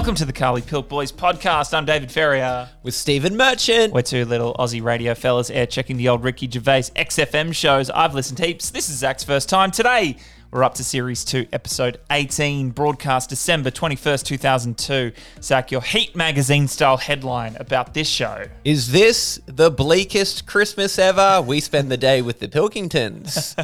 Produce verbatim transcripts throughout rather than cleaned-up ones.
Welcome to the Carly Pilk Boys podcast. I'm David Ferrier. With Stephen Merchant. We're two little Aussie radio fellas air checking the old Ricky Gervais X F M shows. I've listened heaps. This is Zach's first time. Today, we're up to Series two, Episode eighteen, broadcast December twenty-first, two thousand two. Zach, your Heat magazine-style headline about this show. Is this the bleakest Christmas ever? We spend the day with the Pilkingtons.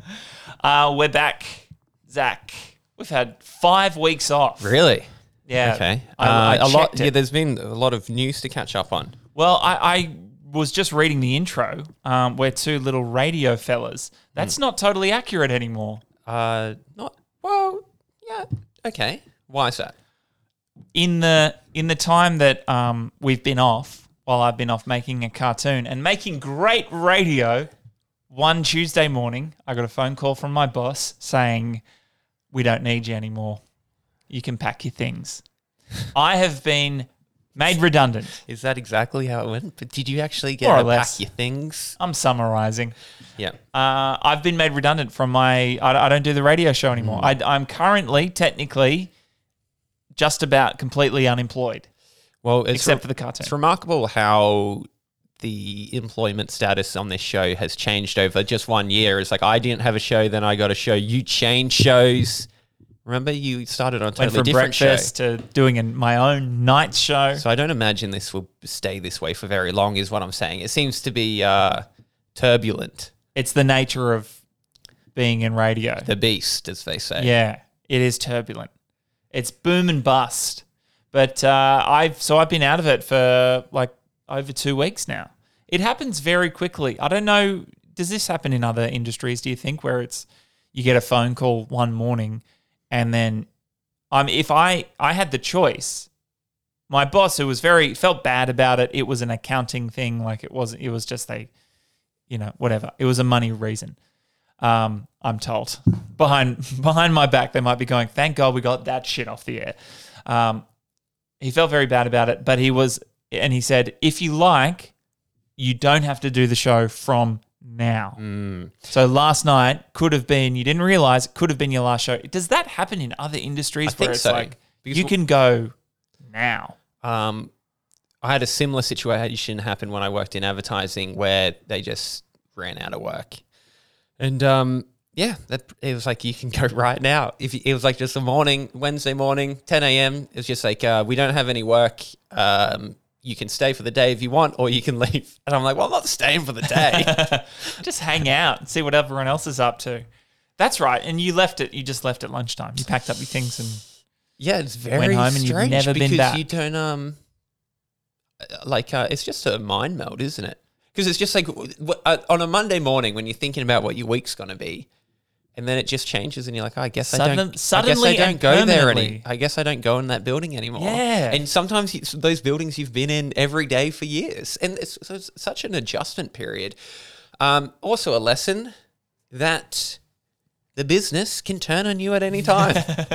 uh, we're back, Zach. We've had five weeks off. Really? Yeah. Okay. I, I uh, a lot. it. Yeah, there's been a lot of news to catch up on. Well, I, I was just reading the intro. Um, we're two little radio fellas. That's mm. not totally accurate anymore. Uh, not well. Yeah. Okay. Why is that? In the in the time that um we've been off, while I've been off making a cartoon and making great radio, one Tuesday morning, I got a phone call from my boss saying, "We don't need you anymore. You can pack your things." I have been made redundant. Is that exactly how it went? But did you actually get More or to less. pack your things? I'm summarizing. Yeah. Uh, I've been made redundant from my... I, I don't do the radio show anymore. Mm. I, I'm currently, technically, just about completely unemployed. Well, it's except re- for the cartoon. It's remarkable how the employment status on this show has changed over just one year. It's like I didn't have a show, then I got a show. You changed shows. Remember, you started on a totally Went from different breakfast show. to doing a, my own night show. So I don't imagine this will stay this way for very long, is what I'm saying. It seems to be uh, turbulent. It's the nature of being in radio. The beast, as they say. Yeah, it is turbulent. It's boom and bust. But uh, I've so I've been out of it for like over two weeks now. It happens very quickly. I don't know. Does this happen in other industries? Do you think where it's you get a phone call one morning? And then, um, if I, I had the choice, my boss, who was very, felt bad about it, it was an accounting thing, like it wasn't, it was just a, you know, whatever. It was a money reason, um, I'm told. Behind behind my back, they might be going, thank God we got that shit off the air. Um, he felt very bad about it, but he was, and he said, if you like, you don't have to do the show from now. Mm. So last night could have been, you didn't realize it could have been your last show. Does that happen in other industries I where think it's so, like because you can go now? Um, I had a similar situation happen when I worked in advertising where they just ran out of work. And um, yeah, that, it was like, you can go right now. If you, It was like just a morning, Wednesday morning, ten a.m. It was just like, uh, we don't have any work. Um, you can stay for the day if you want, or you can leave. And I'm like, well, I'm not staying for the day. Just hang out and see what everyone else is up to. That's right. And you left it, you just left at lunchtime. You packed up your things and yeah, it's very went home and strange you've never because been back. you don't, um, like, uh, it's just a mind meld, isn't it? Because it's just like w- uh, on a Monday morning when you're thinking about what your week's going to be, and then it just changes, and you're like, oh, I guess Sudden, I don't. suddenly I guess I don't and go there permanently. any. I guess I don't go in that building anymore. Yeah. And sometimes it's those buildings you've been in every day for years, and it's, so it's such an adjustment period. Um, also, a lesson that the business can turn on you at any time.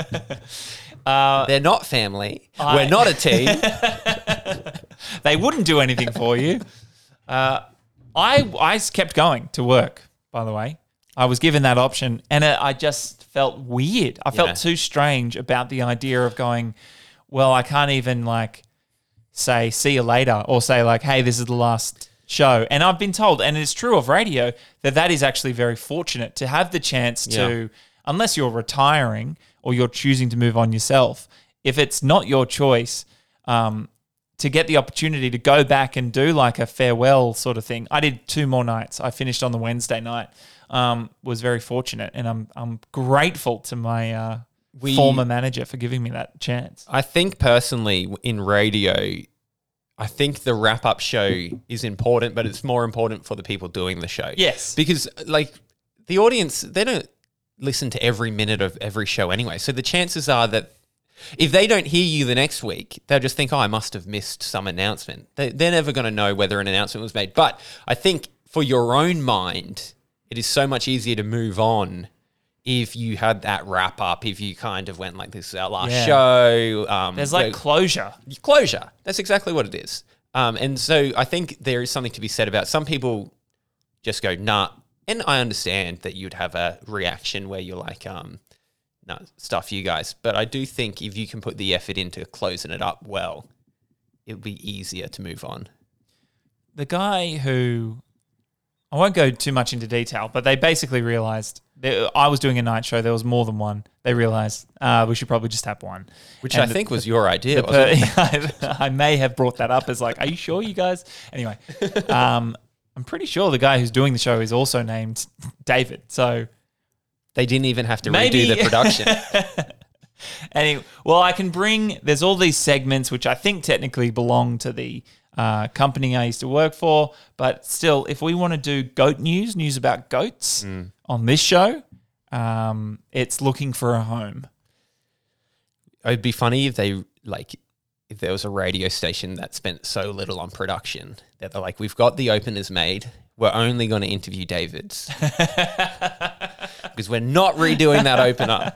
uh, They're not family. I- We're not a team. They wouldn't do anything for you. Uh, I I kept going to work, by the way. I was given that option, and it, I just felt weird. I felt Yeah. too strange about the idea of going, well, I can't even like say see you later or say like, hey, this is the last show. And I've been told, and it's true of radio, that that is actually very fortunate to have the chance to, Yeah. unless you're retiring or you're choosing to move on yourself, if it's not your choice, um, to get the opportunity to go back and do like a farewell sort of thing. I did two more nights. I finished on the Wednesday night. Um, was very fortunate, and I'm I'm grateful to my uh, We- former manager for giving me that chance. I think personally in radio, I think the wrap-up show is important, but it's more important for the people doing the show. Yes. Because, like, the audience, they don't listen to every minute of every show anyway. So the chances are that if they don't hear you the next week, they'll just think, oh, I must have missed some announcement. They, they're never going to know whether an announcement was made. But I think for your own mind, it is so much easier to move on if you had that wrap up, if you kind of went like, this is our last Yeah. show. Um, There's like we're- closure. Closure. That's exactly what it is. Um, and so I think there is something to be said about some people just go, nah. And I understand that you'd have a reaction where you're like, um, no, stuff you guys. But I do think if you can put the effort into closing it up well, it would be easier to move on. The guy who, I won't go too much into detail, but they basically realized that I was doing a night show. There was more than one. They realized uh, we should probably just have one. Which And I the- think was your idea, the wasn't it? per- I may have brought that up as like, are you sure you guys? Anyway, um, I'm pretty sure the guy who's doing the show is also named David. So They didn't even have to Maybe- redo the production. anyway, well, I can bring, there's all these segments which I think technically belong to the uh, company I used to work for. But still, if we want to do goat news, news about goats on this show, um, it's looking for a home. It'd be funny if they, like, if there was a radio station that spent so little on production that they're like, we've got the openers made. We're only going to interview Davids. Because we're not redoing that opener.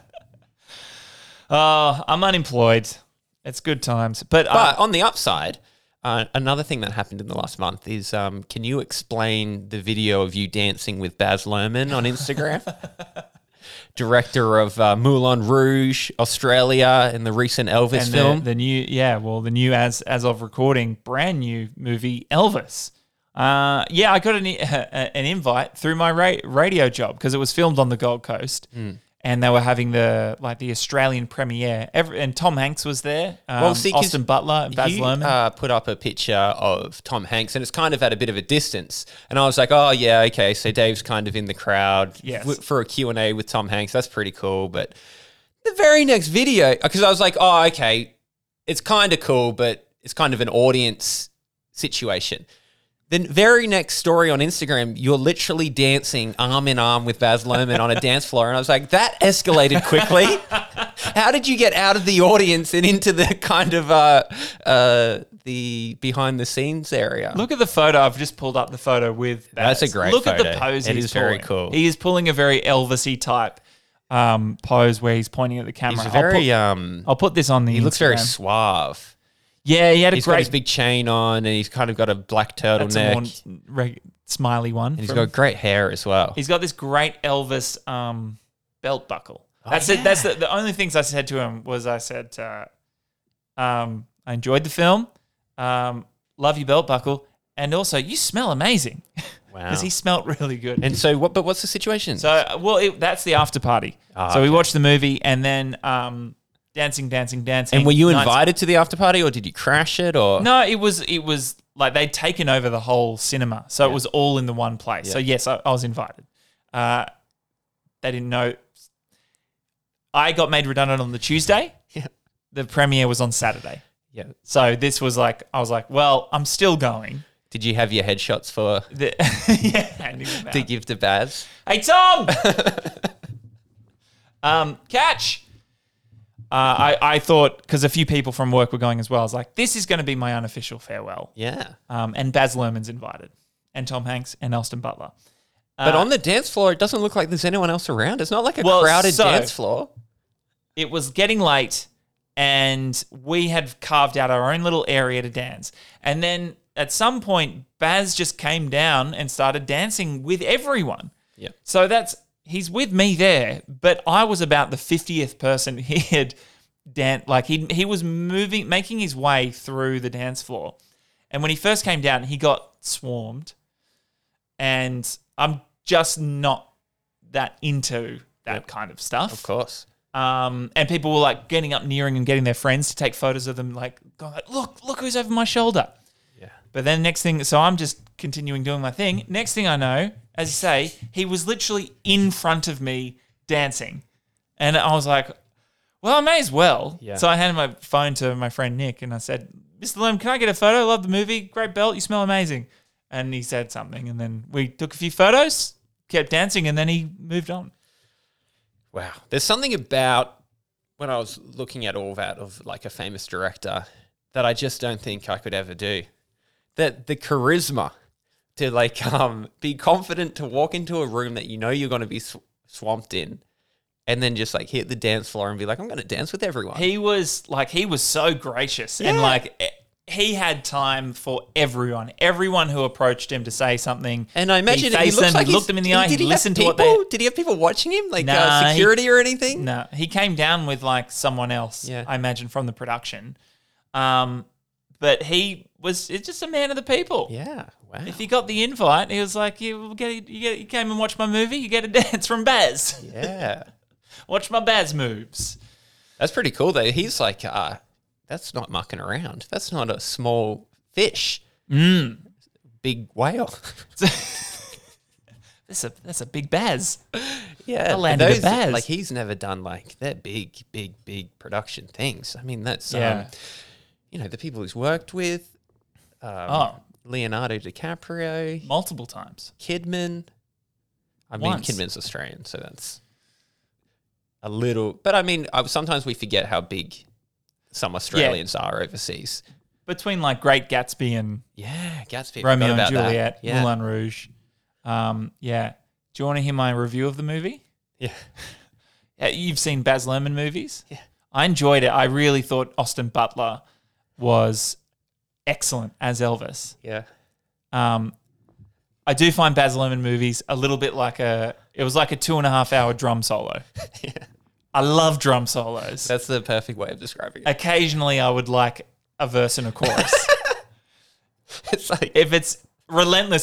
Oh, I'm unemployed. It's good times. But, uh, But on the upside, uh, another thing that happened in the last month is, um, can you explain the video of you dancing with Baz Luhrmann on Instagram? Director of uh, Moulin Rouge, Australia, and the recent Elvis and film. The, the new, yeah, well, the new, as as of recording, brand new movie, Elvis. Uh, yeah, I got an, an invite through my ra- radio job because it was filmed on the Gold Coast. And they were having the like the Australian premiere. Every, and Tom Hanks was there. Um, Well, see, 'cause Austin Butler, and Baz you Luhrmann. uh, put up a picture of Tom Hanks, and it's kind of at a bit of a distance. And I was like, oh, yeah, okay, so Dave's kind of in the crowd Yes. w- for a Q and A with Tom Hanks. That's pretty cool. But the very next video, because I was like, oh, okay, it's kind of cool, but it's kind of an audience situation. The very next story on Instagram, you're literally dancing arm in arm with Baz Luhrmann on a dance floor. And I was like, that escalated quickly. How did you get out of the audience and into the kind of uh, uh, the behind the scenes area? Look at the photo. I've just pulled up the photo with Baz. That's a great Look at photo. the pose It he's is very pulling. cool. He is pulling a very Elvis-y type um, pose where he's pointing at the camera. He's I'll very, put, um, I'll put this on the he looks very Instagram. suave. Yeah, he had a He's got great his big chain on and he's kind of got a black that's a turtleneck. more reg- smiley one. And he's from- got great hair as well. He's got this great Elvis um, belt buckle. Oh, That's it. That's the, the only things I said to him was I said, uh, um, I enjoyed the film, um, love your belt buckle, and also you smell amazing Wow. because he smelt really good. And so, what? But what's the situation? so, uh, well, it, that's the after party. Ah, so we okay. watched the movie and then um, dancing, dancing, dancing. and were you Nights- invited to the after party or did you crash it? Or No, it was it was like they'd taken over the whole cinema, so it was all in the one place. So Yeah. yes, I, I was invited. Uh, they didn't know. I got made redundant on the Tuesday. Yeah. The premiere was on Saturday. Yeah. So this was like I was like, well, I'm still going. Did you have your headshots for The, yeah, handing them out. to give to Baz? Hey Tom, um, catch. Uh, I I thought because a few people from work were going as well. I was like, this is going to be my unofficial farewell. Yeah. Um, and Baz Luhrmann's invited, and Tom Hanks and Austin Butler. But Uh, on the dance floor, it doesn't look like there's anyone else around. It's not like a Well, crowded so- dance floor. it was getting late, and we had carved out our own little area to dance. And then at some point, Baz just came down and started dancing with everyone. Yeah. So that's he's with me there, but I was about the fiftieth person he had dan like he he was moving, making his way through the dance floor. And when he first came down, he got swarmed. And I'm just not that into that Yep. kind of stuff. Of course. Um, and people were like getting up, nearing and getting their friends to take photos of them, like, going like, look, look who's over my shoulder. Yeah. But then next thing, so I'm just continuing doing my thing. Next thing I know, as you say, he was literally in front of me dancing. And I was like, well, I may as well. Yeah. So I handed my phone to my friend Nick and I said, Mister Lem, can I get a photo? Love the movie. Great belt. You smell amazing. And he said something. And then we took a few photos, kept dancing, and then he moved on. Wow. There's something about when I was looking at all that of like a famous director that I just don't think I could ever do. That the charisma to like um be confident to walk into a room that you know you're going to be sw- swamped in and then just like hit the dance floor and be like, I'm going to dance with everyone. He was like, he was so gracious and Yeah. like, he had time for everyone. Everyone who approached him to say something. And I imagine he, he, faced looks them, like he looked he's- them in the eye. He did have listened to what people- they. Did he have people watching him, like Nah, uh, he- security or anything? No, he came down with like someone else. Yeah. I imagine from the production. Um, but he was it's just a man of the people. Yeah. Wow. If he got the invite, he was like, "You get, you get, you came and watched my movie. You get a dance from Baz. Yeah. Watch my Baz moves." That's pretty cool though. He's like, uh, that's not mucking around. That's not a small fish. Mm. Big whale. That's a that's a big Baz. Yeah. I landed those- a Baz. Like he's never done like that big, big, big production things. I mean, that's Yeah. um, you know, the people he's worked with. Um, Oh. Leonardo DiCaprio, Multiple times. Kidman. I mean, Once. Kidman's Australian, so that's a little. But I mean, I, sometimes we forget how big some Australians are overseas. Between like Great Gatsby and Yeah, Gatsby. Romeo forgot and about Juliet, That. Yeah. Moulin Rouge. Um, yeah. Do you want to hear my review of the movie? Yeah. Yeah, you've seen Baz Luhrmann movies? Yeah. I enjoyed it. I really thought Austin Butler was excellent as Elvis. Yeah. Um, I do find Baz Luhrmann movies a little bit like a. It was like a two and a half hour drum solo. Yeah. I love drum solos. That's the perfect way of describing it. Occasionally, I would like a verse and a chorus. It's like If it's relentless,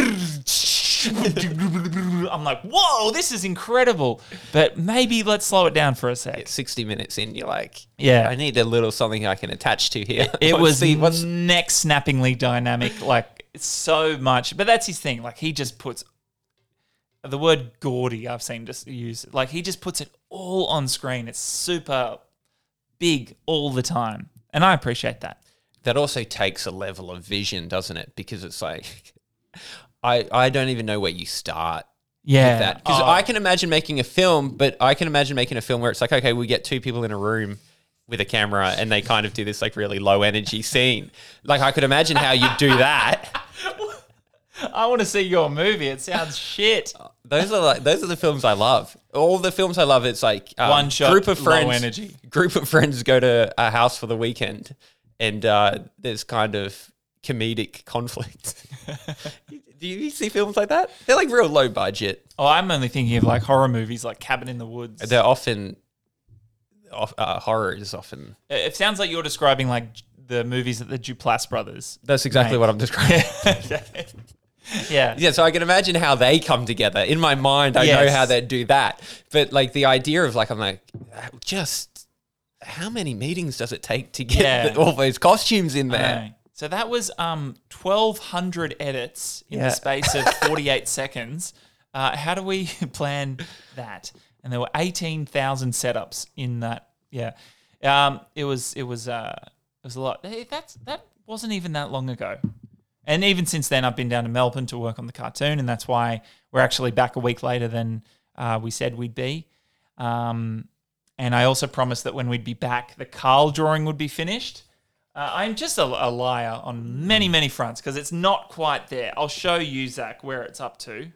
I'm like, whoa, this is incredible. But maybe let's slow it down for a sec. sixty minutes in, you're like, Yeah. I need a little something I can attach to here. It Let's was see what's neck snappingly dynamic, like so much. But that's his thing. Like he just puts the word gaudy. I've seen just use like he just puts it all on screen. It's super big all the time, and I appreciate that. that also takes a level of vision, doesn't it? Because it's like, I I don't even know where you start Yeah, with that. Because Oh, I can imagine making a film, but I can imagine making a film where it's like, okay, we get two people in a room with a camera and they kind of do this like really low energy scene. Like I could imagine how you'd do that. I want to see your movie. It sounds shit. Those are like those are the films I love. All the films I love, it's like um, One shot, group of friends, low energy. Group of friends go to a house for the weekend, and uh, there's kind of comedic conflict. Do you see films like that? They're like real low budget. Oh, I'm only thinking of like horror movies, like Cabin in the Woods. They're often off, uh, horror is often. It sounds like you're describing like the movies that the Duplass brothers. That's exactly Right. what I'm describing. Yeah. Yeah, so I can imagine how they come together. In my mind, I know Yes. how they'd do that. But like the idea of like, I'm like, just how many meetings does it take to get Yeah. the- all those costumes in I there? know. So that was um twelve hundred edits in Yeah. the space of forty-eight seconds. Uh, how do we plan that? And there were eighteen thousand setups in that. Yeah. Um, it was it was uh it was a lot. Hey, that's that wasn't even that long ago. And even since then, I've been down to Melbourne to work on the cartoon, and that's why we're actually back a week later than uh, we said we'd be. Um, and I also promised that when we'd be back, the Carl drawing would be finished. Uh, I'm just a, a liar on many, many fronts because it's not quite there. I'll show you, Zach, where it's up to.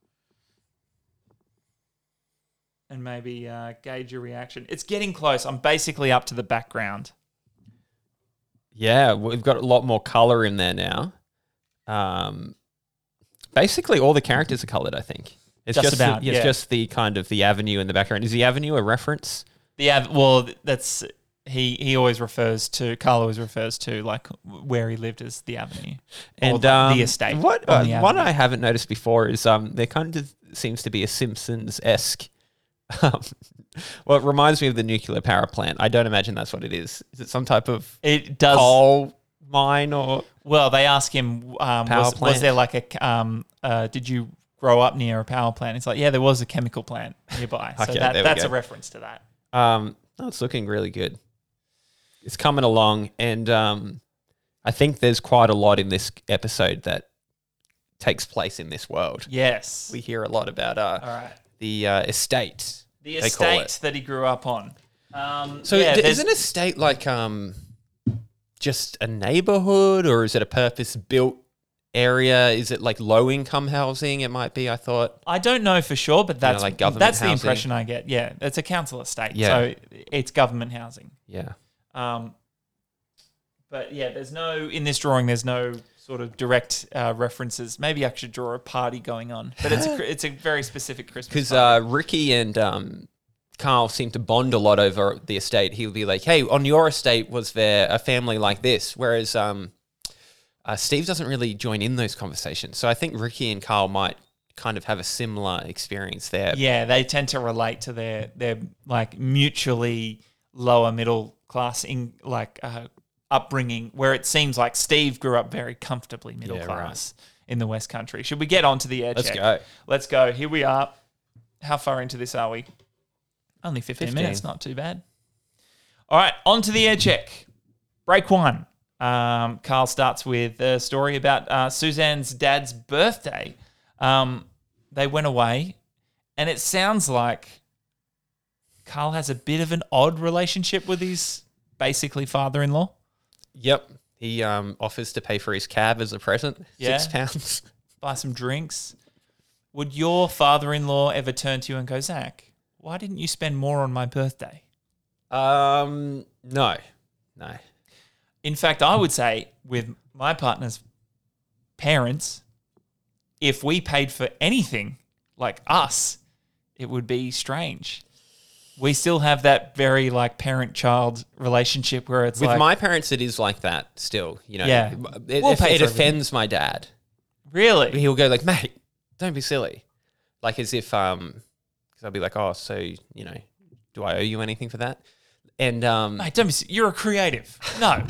And maybe uh, gauge your reaction. It's getting close. I'm basically up to the background. Yeah, we've got a lot more color in there now. Um, basically, all the characters are colored. I think it's Just just about, the, it's yeah. just the kind of the avenue in the background. Is the avenue a reference? The av- well, that's he. He always refers to Carl always refers to like where he lived as the avenue or And the, um, the estate. What on uh, the one avenue. I haven't noticed before is um, there kind of seems to be a Simpsons esque. Um, well, it reminds me of the nuclear power plant. I don't imagine that's what it is. Is it some type of It does. coal mine or? Well, they ask him, um, Power was, plant. was there like a, um, uh, did you grow up near a power plant? It's like, yeah, there was a chemical plant nearby. So Okay, that, there we that's go. a reference to that. Um, oh, it's looking really good. It's coming along, and um, I think there's quite a lot in this episode that takes place in this world. Yes. We hear a lot about uh, All right. the uh, estate. The they call estate it. that he grew up on. Um, So yeah, d- there's- is an estate like um, just a neighborhood, or is it a purpose-built area? Is it like low-income housing? It might be, I thought. I don't know for sure, but that's like government that's the housing. impression I get. Yeah, it's a council estate, Yeah. so it's government housing. Yeah. Um, But yeah, there's no, in this drawing, there's no sort of direct uh, references. Maybe I should draw a party going on. But it's a, it's a very specific Christmas Because party. uh, Ricky and um, Carl seem to bond a lot over the estate. He'll be like, hey, on your estate, was there a family like this? Whereas um, uh, Steve doesn't really join in those conversations. So I think Ricky and Carl might kind of have a similar experience there. Yeah, they tend to relate to their, their like, mutually lower middle class in like uh, upbringing, where it seems like Steve grew up very comfortably middle Yeah, class in the West Country. Should we get on to the air Let's check? go. Let's go. Here we are. How far into this are we? Only fifteen, fifteen minutes, not too bad. All right, on to the air check. Break one. Um, Carl starts with a story about uh, Suzanne's dad's birthday. Um, they went away, and it sounds like Carl has a bit of an odd relationship with his basically father-in-law. Yep. He um, offers to pay for his cab as a present, Yeah. six pounds. Buy some drinks. Would your father-in-law ever turn to you and go, Zach, why didn't you spend more on my birthday? Um, no, no. In fact, I would say with my partner's parents, if we paid for anything like us, it would be strange. We still have that very like parent-child relationship where it's With like, my parents, it is like that still. You know, Yeah. it, We'll it, pay it for offends my dad. really? He'll go like, mate, don't be silly. Like as if, um, because I'll be like, oh, so, you know, do I owe you anything for that? And, um, Mate, don't be, s- you're a creative. No.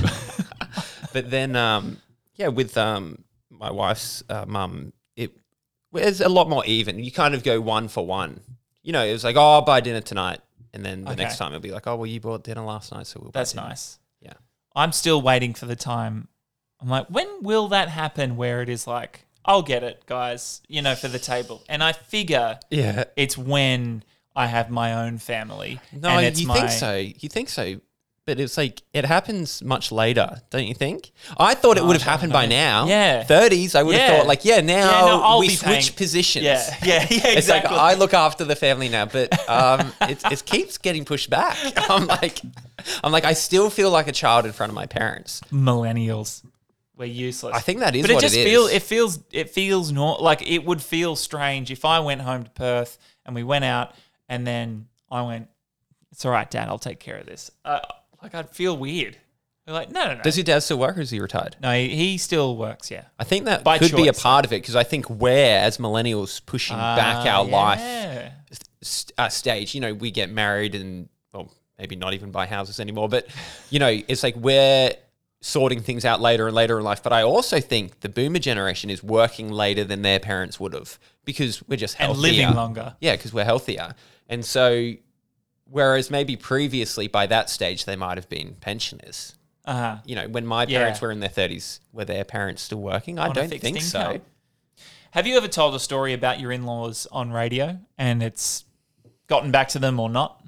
but then, um, yeah, with, um, my wife's, uh, mum, it was a lot more even. You kind of go one for one. You know, it was like, oh, I'll buy dinner tonight. And then the Okay. next time it'll be like, oh, well, you bought dinner last night, so we'll buy That's dinner. nice. Yeah. I'm still waiting for the time. I'm like, when will that happen where it is like, I'll get it, guys, you know, for the table. And I figure Yeah. it's when I have my own family. No, and it's you my, think so. You think so. But it's like, it happens much later, don't you think? I thought it Oh, would have I don't happened by know. now. Yeah. thirties, I would Yeah. have thought, like, yeah, now Yeah, no, I'll we be switch paying- positions. Yeah, yeah, yeah, It's like, exactly. I look after the family now, but um, it, it keeps getting pushed back. I'm like, I'm like, I still feel like a child in front of my parents. Millennials. We're useless. I think that is but it what just it is. feel it feels it feels not like it would feel strange if I went home to Perth and we went out and then I went, it's all right, Dad, I'll take care of this. Uh, like I'd feel weird. We're like, no, no, no. Does your dad still work or is he retired? no, he, he still works. Yeah. I think that By could be a choice. part of it because I think we're, as millennials, pushing back Ah, our life yeah. st- uh, stage. You know, we get married and, well, maybe not even buy houses anymore, but, you know, it's like we're sorting things out later and later in life. But I also think the boomer generation is working later than their parents would have because we're just And healthier. living longer. Yeah, because we're healthier. And so, whereas maybe previously by that stage, they might have been pensioners. Uh-huh. You know, when my Yeah. parents were in their thirties, were their parents still working? I On a don't fixed think so. income. Have you ever told a story about your in-laws on radio and it's gotten back to them or not?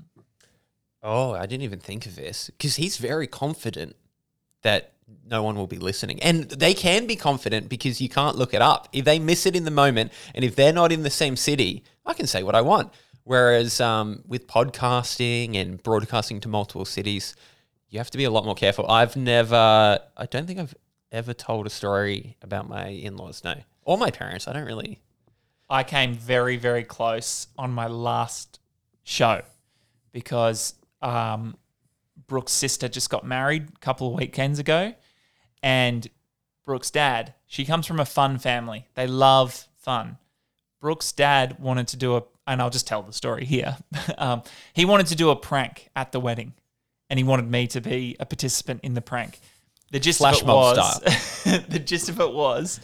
Oh, I didn't even think of this because he's very confident that no one will be listening. And they can be confident because you can't look it up. If they miss it in the moment and if they're not in the same city, I can say what I want. Whereas um, with podcasting and broadcasting to multiple cities, you have to be a lot more careful. I've never, I don't think I've ever told a story about my in-laws, no. Or my parents. I don't really. I came very, very close on my last show because um, Brooke's sister just got married a couple of weekends ago. And Brooke's dad, she comes from a fun family. They love fun. Brooke's dad wanted to do a, and I'll just tell the story here. um, he wanted to do a prank at the wedding. And he wanted me to be a participant in the prank. The gist Flash of it mob was, the gist of it was,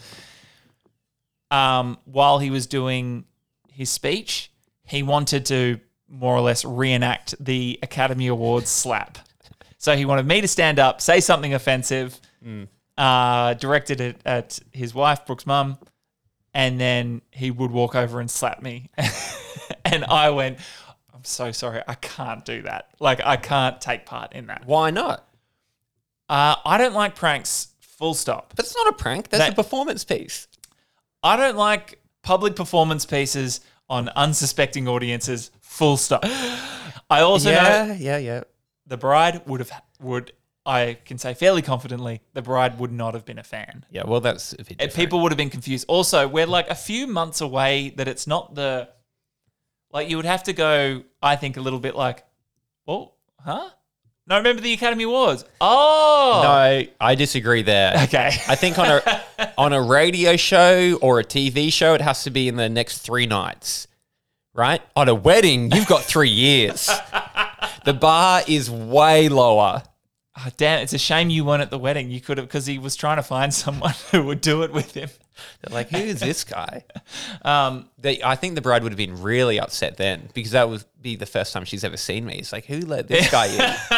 um, while he was doing his speech, he wanted to more or less reenact the Academy Awards slap. So he wanted me to stand up, say something offensive, Mm. uh, directed it at his wife, Brooke's mum, and then he would walk over and slap me. And I went, I'm so sorry, I can't do that. Like, I can't take part in that. Why not? Uh, I don't like pranks, full stop. But it's not a prank. That's That- a performance piece. I don't like public performance pieces on unsuspecting audiences, full stop. I also know yeah, yeah. the bride would have would I can say fairly confidently the bride would not have been a fan. Yeah, well, that's a bit And different. people would have been confused. Also, we're like a few months away that it's not the like you would have to go. I think a little bit like, well, huh? No, remember the Academy Awards. Oh, No, I disagree there. Okay. I think on a on a radio show or a T V show, it has to be in the next three nights, right? On a wedding, you've got three years. The bar is way lower. Oh, damn, it's a shame you weren't at the wedding. You could have, because he was trying to find someone who would do it with him. They're like, who is this guy? Um, They, I think the bride would have been really upset then because that would be the first time she's ever seen me. It's like, who let this guy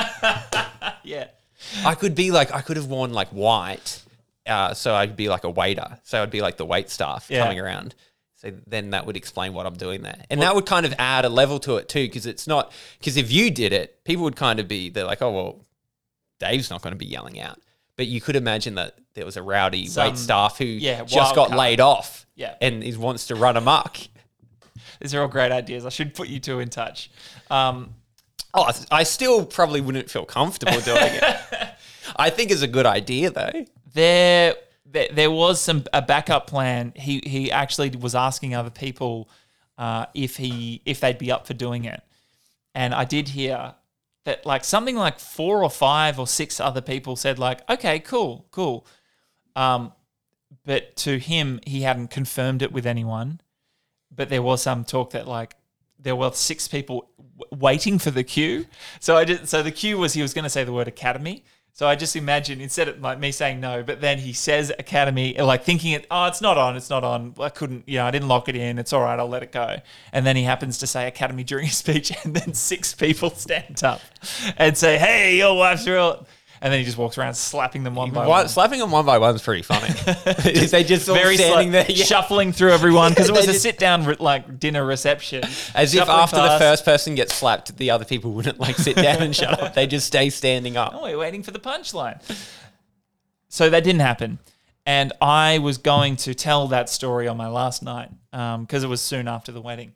in? yeah. I could be like, I could have worn like white. Uh, so I'd be like a waiter. So I'd be like the wait staff Yeah. coming around. So then that would explain what I'm doing there. And that would kind of add a level to it too, because it's not, because if you did it, people would kind of be, they're like, oh, well, Dave's not going to be yelling out. But you could imagine that there was a rowdy Some- wait staff who yeah, just wild got card. laid off Yeah. and he wants to run amok. These are all great ideas. I should put you two in touch. Um, Oh, I still probably wouldn't feel comfortable doing it. I think it's a good idea though. there, there, there was some a backup plan. He he actually was asking other people uh, if he if they'd be up for doing it, and I did hear that like something like four or five or six other people said like, okay, cool, cool. Um, but to him, he hadn't confirmed it with anyone. But there was some talk that like there were six people w- waiting for the cue. So I just so the cue was he was going to say the word academy. So I just imagine instead of like me saying no, but then he says academy, like thinking it, oh, it's not on, it's not on. I couldn't, you know, I didn't lock it in. It's all right, I'll let it go. And then he happens to say academy during his speech, and then six people stand up and say, "Hey, your wife's real." And then he just walks around slapping them one by One, one. slapping them one by one is pretty funny. Is they just all Very standing sla- there yeah. shuffling through everyone because it was They a just- sit-down re- like dinner reception. As if Shuffling after the past. first person gets slapped, the other people wouldn't like sit down and shut up. They just stay standing up. Oh, we're waiting for the punchline. So that didn't happen. And I was going to tell that story on my last night because it was soon after the wedding.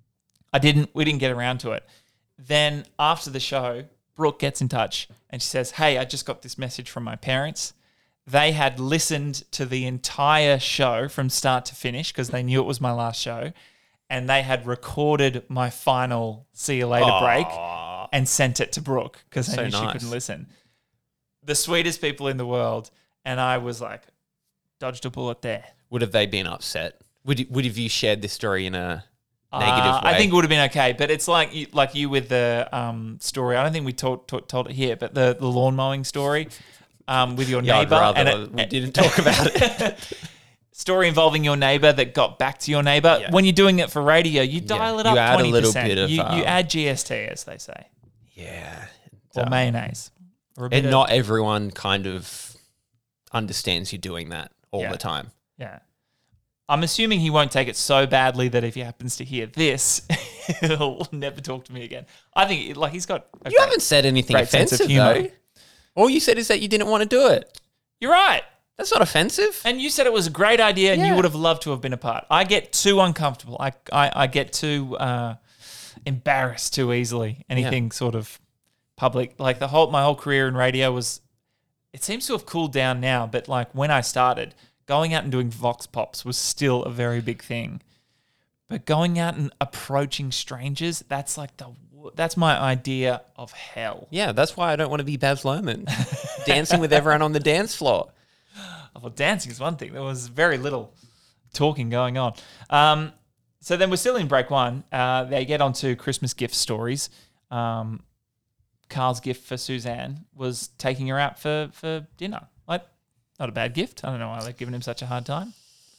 I didn't, we didn't get around to it. Then after the show, Brooke gets in touch and she says, "Hey, I just got this message from my parents. They had listened to the entire show from start to finish because they knew it was my last show. And they had recorded my final see you later break and sent it to Brooke because they So knew she nice. couldn't listen. The sweetest people in the world." And I was like, dodged a bullet there. Would have they been upset? Would would have you shared this story in a negative Uh, way? I think it would have been okay, but it's like you, like you with the um, story. I don't think we told, told, told it here, but the, the lawn mowing story um, with your yeah, I'd neighbor. rather And it, we didn't talk about it. story involving your neighbor that got back to your neighbor. Yeah. When you're doing it for radio, you dial it you up add a twenty little percent. bit of, you, um, you add G S T, as they say, Yeah. or Um, mayonnaise. Or a bit And of- not everyone kind of understands you doing that all Yeah. the time. Yeah. I'm assuming he won't take it so badly that if he happens to hear this, he'll never talk to me again. I think like he's got. a You great- haven't said anything great sense of offensive humour. though. All you said is that you didn't want to do it. You're right. That's not offensive. And you said it was a great idea, and you Yeah. would have loved to have been a part. I get too uncomfortable. I I, I get too uh, embarrassed too easily. Anything sort of public, like the whole my whole career in radio was. It seems to have cooled down now, but like when I started, going out and doing vox pops was still a very big thing. But going out and approaching strangers, that's like the that's my idea of hell. Yeah, that's why I don't want to be Baz Luhrmann, dancing with everyone on the dance floor. Well, dancing is one thing. There was very little talking going on. Um, so then we're still in break one. Uh, they get on to Christmas gift stories. Um, Carl's gift for Suzanne was taking her out for, for dinner. Like, not a bad gift. I don't know why they're giving him such a hard time.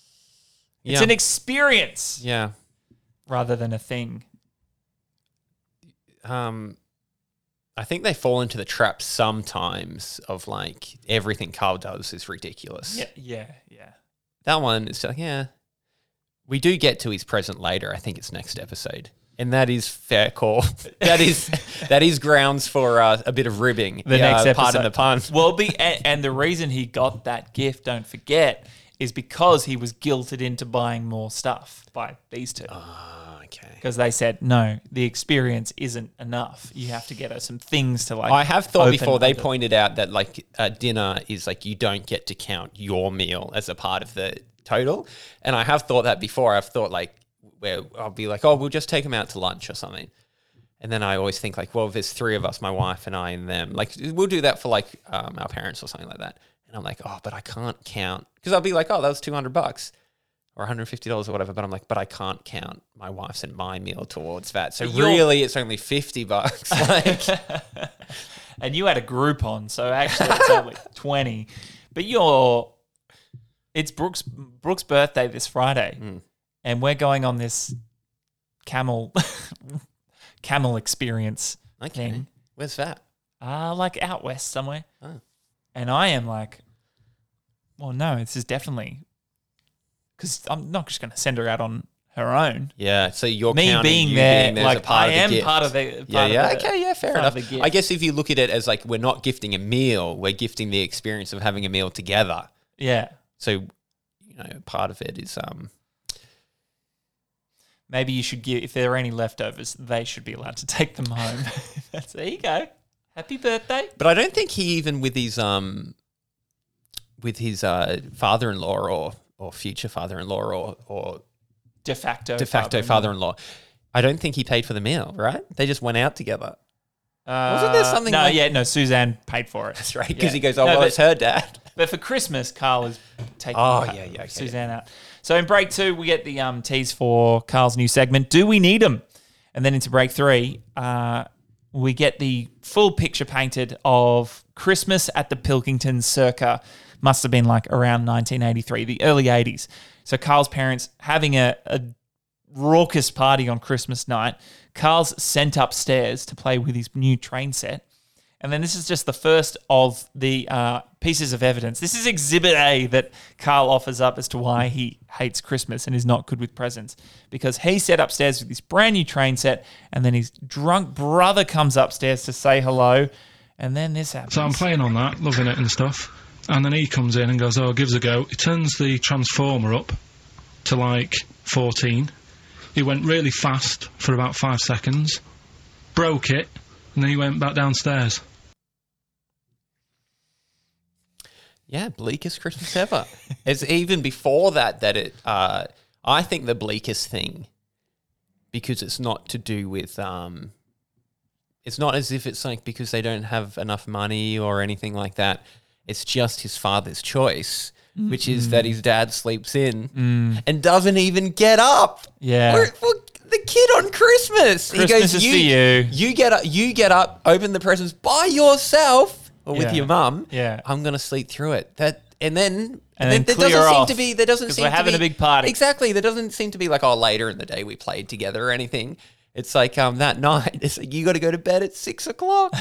It's Yeah. an experience Yeah. rather than a thing. Um, I think they fall into the trap sometimes of like everything Carl does is ridiculous. Yeah, yeah, yeah. That one is like, yeah. We do get to his present later. I think it's next episode. And that is fair call. that is that is grounds for uh, a bit of ribbing. The Yeah, next episode. Pardon the pun. Well, be and, and the reason he got that gift, don't forget, is because he was guilted into buying more stuff by these two. Ah, okay. Because they said, no, the experience isn't enough. You have to get her some things to like. I have thought open before they under- pointed out that like uh, dinner is like you don't get to count your meal as a part of the total. And I have thought that before. I've thought like where I'll be like, oh, we'll just take them out to lunch or something. And then I always think like, well, if there's three of us, my wife and I and them, like we'll do that for like um, our parents or something like that. And I'm like, oh, but I can't count. Because I'll be like, oh, that was two hundred bucks or one hundred fifty dollars or whatever. But I'm like, but I can't count my wife's and my meal towards that. So You're- really it's only fifty bucks. Like, and you had a Groupon, so actually it's only twenty. But you're, it's Brooke's Brooke's birthday this Friday, Mm. and we're going on this camel camel experience okay. thing, Where's that? uh, like out west somewhere. Oh. And I am like, well, no, this is definitely because I'm not just going to send her out on her own. Yeah, so you're Me counting being you there, being there like as a part I of the am gift. part of the part Yeah, of yeah, the- okay, yeah, fair part enough. of the gift. I guess if you look at it as like we're not gifting a meal, we're gifting the experience of having a meal together. Yeah. So, you know, part of it is um Maybe you should give, if there are any leftovers, they should be allowed to take them home. That's, there you go. Happy birthday. but I don't think he even with his um with his uh father-in-law or or future father-in-law or or De facto. de facto father-in-law, I don't think he paid for the meal, right? They just went out together. Uh, Wasn't there something No, like- yeah, no, Suzanne paid for it. That's right, because Yeah. he goes, "Oh, No, well, but- it's her dad." But for Christmas, Carl is taking Oh, Ca- yeah, yeah, okay, Suzanne out. So in break two, we get the um, tease for Carl's new segment, Do We Need 'Em? And then into break three, uh, we get the full picture painted of Christmas at the Pilkington circa, must have been like around nineteen eighty-three, the early eighties. So Carl's parents having a, a raucous party on Christmas night. Carl's sent upstairs to play with his new train set. And then this is just the first of the uh, pieces of evidence. This is Exhibit A that Carl offers up as to why he hates Christmas and is not good with presents. Because he sat upstairs with his brand new train set, and then his drunk brother comes upstairs to say hello, and then this happens. So I'm playing on that, loving it and stuff. And then he comes in and goes, oh, gives a go. He turns the transformer up to like fourteen. He went really fast for about five seconds, broke it, and then he went back downstairs. Yeah, bleakest Christmas ever. It's even before that that it. Uh, I think the bleakest thing, because it's not to do with. Um, it's not as if it's like because they don't have enough money or anything like that. It's just his father's choice, which is that his dad sleeps in and doesn't even get up. Yeah. We're- we're- the kid on Christmas. he Christmas goes, is for you." You get up. You get up. Open the presents by yourself or with Yeah. your mum. Yeah. I'm gonna sleep through it. That and then And there, then there clear doesn't off, seem to be there doesn't 'cause seem we're to having be- a big party. Exactly. There doesn't seem to be like, oh, later in the day we played together or anything. It's like um that night. It's like you got to go to bed at six o'clock.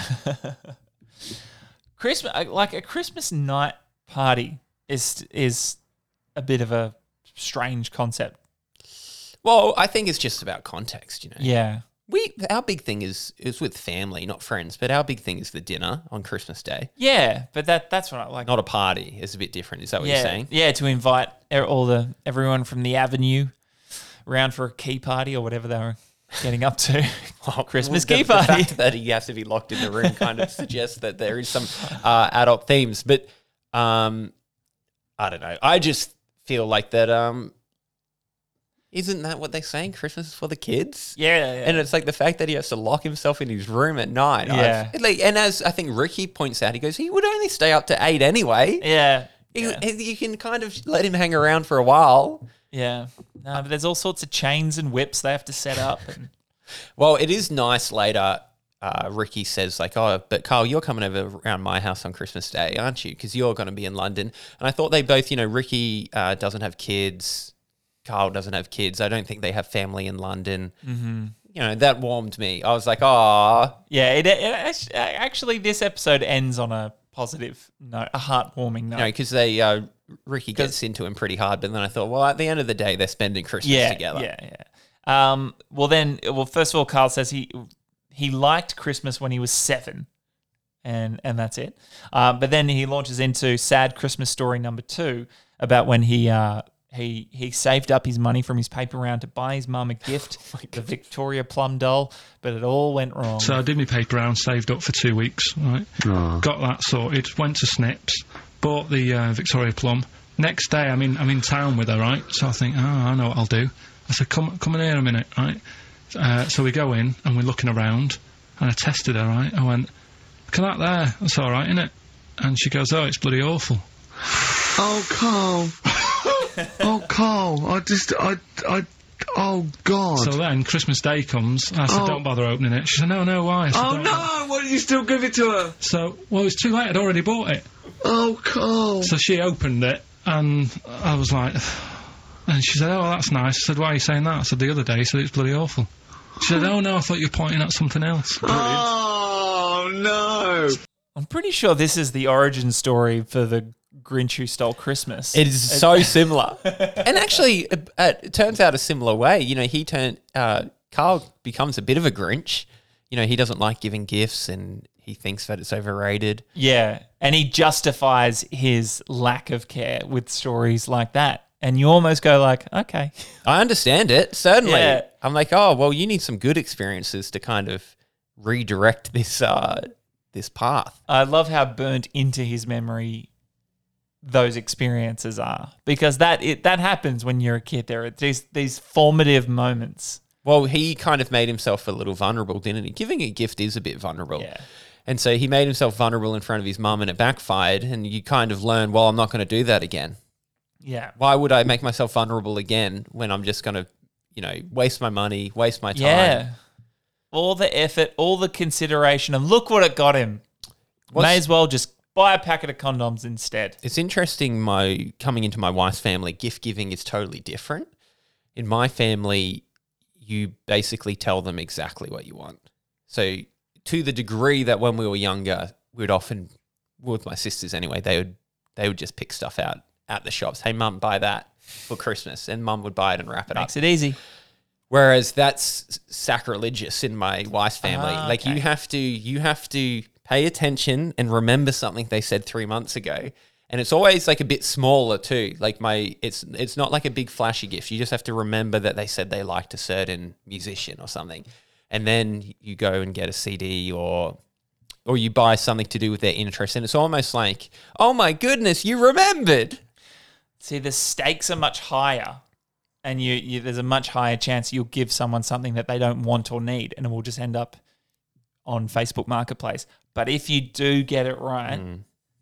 Christmas, like a Christmas night party is is a bit of a strange concept. Well, I think it's just about context, you know. Yeah. We our big thing is is with family, not friends. But our big thing is the dinner on Christmas Day, Yeah, but that that's what I like. not a party. It's a bit different. Is that what yeah, you're saying? yeah, to invite e- all the everyone from the avenue around for a key party or whatever they were getting up to. Christmas the, key the party. fact that he has to be locked in the room kind of suggests that there is some uh, adult themes. But um, I don't know. I just feel like that. Um, isn't that what they're saying? Christmas is for the kids. Yeah, yeah. And it's like the fact that he has to lock himself in his room at night. Yeah. I've- like, and as I think Ricky points out, he goes, he would only stay up to eight anyway. yeah. He- Yeah. You can kind of let him hang around for a while. Yeah. No, but there's all sorts of chains and whips they have to set up. And Well, it is nice later. Uh, Ricky says like, oh, but Carl, you're coming over around my house on Christmas Day, aren't you? Because you're going to be in London. And I thought they both, you know, Ricky uh, doesn't have kids. Carl doesn't have kids. I don't think they have family in London. Mm-hmm. You know, that warmed me. I was like, oh, yeah, it, it act- actually this episode ends on a positive note, a heartwarming note. you know, because they, uh, Ricky gets into him pretty hard. But then I thought, well, at the end of the day, they're spending Christmas yeah, together. yeah, yeah. Um, well, then, well, first of all, Carl says he he liked Christmas when he was seven, and and that's it. Um, but then he launches into sad Christmas story number two. about when he uh, he he saved up his money from his paper round to buy his mum a gift, the Victoria Plum doll, but it all went wrong. So I did my paper round, saved up for two weeks, right? Oh. Got that sorted, went to Snips, bought the uh, Victoria Plum. Next day, I'm in, I'm in town with her, right? So I think, oh, I know what I'll do. I said, come, come in here a minute, right? Uh, so we go in, and we're looking around, and I tested her, right? I went, look at that there, that's all right, isn't it? And she goes, oh, it's bloody awful. Oh, Carl. Oh, Carl. I just, I, I, oh, God. So then, Christmas Day comes, I said, Oh. don't bother opening it. She said, no, no, why? I said, Oh, "Don't." no. Why did you still give it to her? So, well, it's too late, I'd already bought it. Oh, Carl. So she opened it, and I was like, and she said, oh, well, that's nice. I said, why are you saying that? I said, the other day, you said it's bloody awful. She said, oh, no, I thought you were pointing at something else. Oh, no. I'm pretty sure this is the origin story for the Grinch Who Stole Christmas. It is so similar. And actually, it, it turns out a similar way. You know, he turned, uh, Carl becomes a bit of a Grinch. You know, he doesn't like giving gifts and he thinks that it's overrated. Yeah, and he justifies his lack of care with stories like that. And you almost go like, okay. I understand it, certainly. Yeah. I'm like, oh, well, you need some good experiences to kind of redirect this uh, this path. I love how burnt into his memory those experiences are, because that it, that happens when you're a kid. There are these these formative moments. Well, he kind of made himself a little vulnerable, didn't he? Giving a gift is a bit vulnerable. Yeah. And so he made himself vulnerable in front of his mum and it backfired, and you kind of learn, well, I'm not going to do that again. Yeah. Why would I make myself vulnerable again when I'm just going to, you know, waste my money, waste my time? Yeah. All the effort, all the consideration, and look what it got him. What's- May as well just buy a packet of condoms instead. It's interesting, my coming into my wife's family, gift giving is totally different. In my family, you basically tell them exactly what you want. So to the degree that when we were younger, we'd often, with my sisters anyway, they would they would just pick stuff out at the shops. Hey, Mum, buy that for Christmas. And Mum would buy it and wrap it up. Makes it easy. Whereas that's sacrilegious in my wife's family. Ah, like okay. you have to, you have to pay attention and remember something they said three months ago. And it's always like a bit smaller too. Like my, it's it's not like a big flashy gift. You just have to remember that they said they liked a certain musician or something, and then you go and get a C D or or you buy something to do with their interest. And it's almost like, oh my goodness, you remembered. See, the stakes are much higher, and you, you there's a much higher chance you'll give someone something that they don't want or need, and it will just end up on Facebook Marketplace. But if you do get it right, Mm.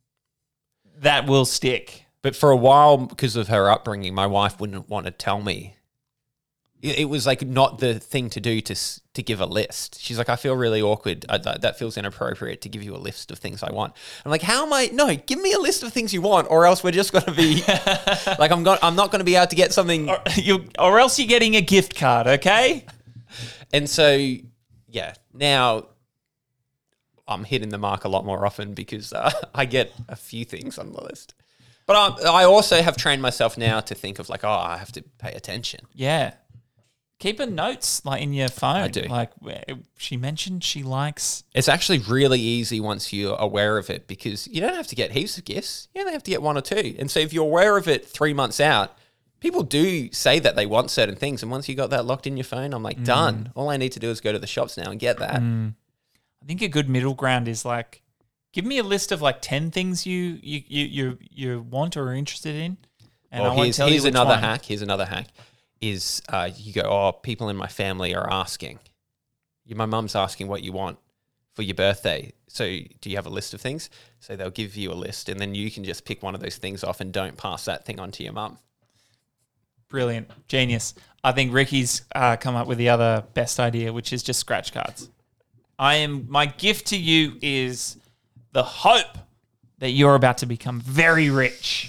that will stick. But for a while, because of her upbringing, my wife wouldn't want to tell me. It, it was like not the thing to do to s- to give a list. She's like, I feel really awkward. I, that, that feels inappropriate to give you a list of things I want. I'm like, how am I? No, give me a list of things you want, or else we're just going to be like, I'm going. I'm not going to be able to get something. Or, you, or else you're getting a gift card, okay? And so, yeah, now I'm hitting the mark a lot more often because uh, I get a few things on the list. But um, I also have trained myself now to think of like, oh, I have to pay attention. Yeah. Keep a notes like in your phone. I do. Like where- she mentioned she likes. It's actually really easy once you're aware of it, because you don't have to get heaps of gifts. You only have to get one or two. And so if you're aware of it three months out, people do say that they want certain things. And once you got that locked in your phone, I'm like, done. All I need to do is go to the shops now and get that. I think a good middle ground is like, give me a list of like ten things you you you you, you want or are interested in, and Or I won't here's, tell here's you which another one. hack. Here's another hack. Is uh, you go, oh, people in my family are asking. You, my mum's asking what you want for your birthday. So do you have a list of things? So they'll give you a list, and then you can just pick one of those things off and don't pass that thing on to your mum. Brilliant, genius. I think Ricky's uh, come up with the other best idea, which is just scratch cards. I am. My gift to you is the hope that you're about to become very rich.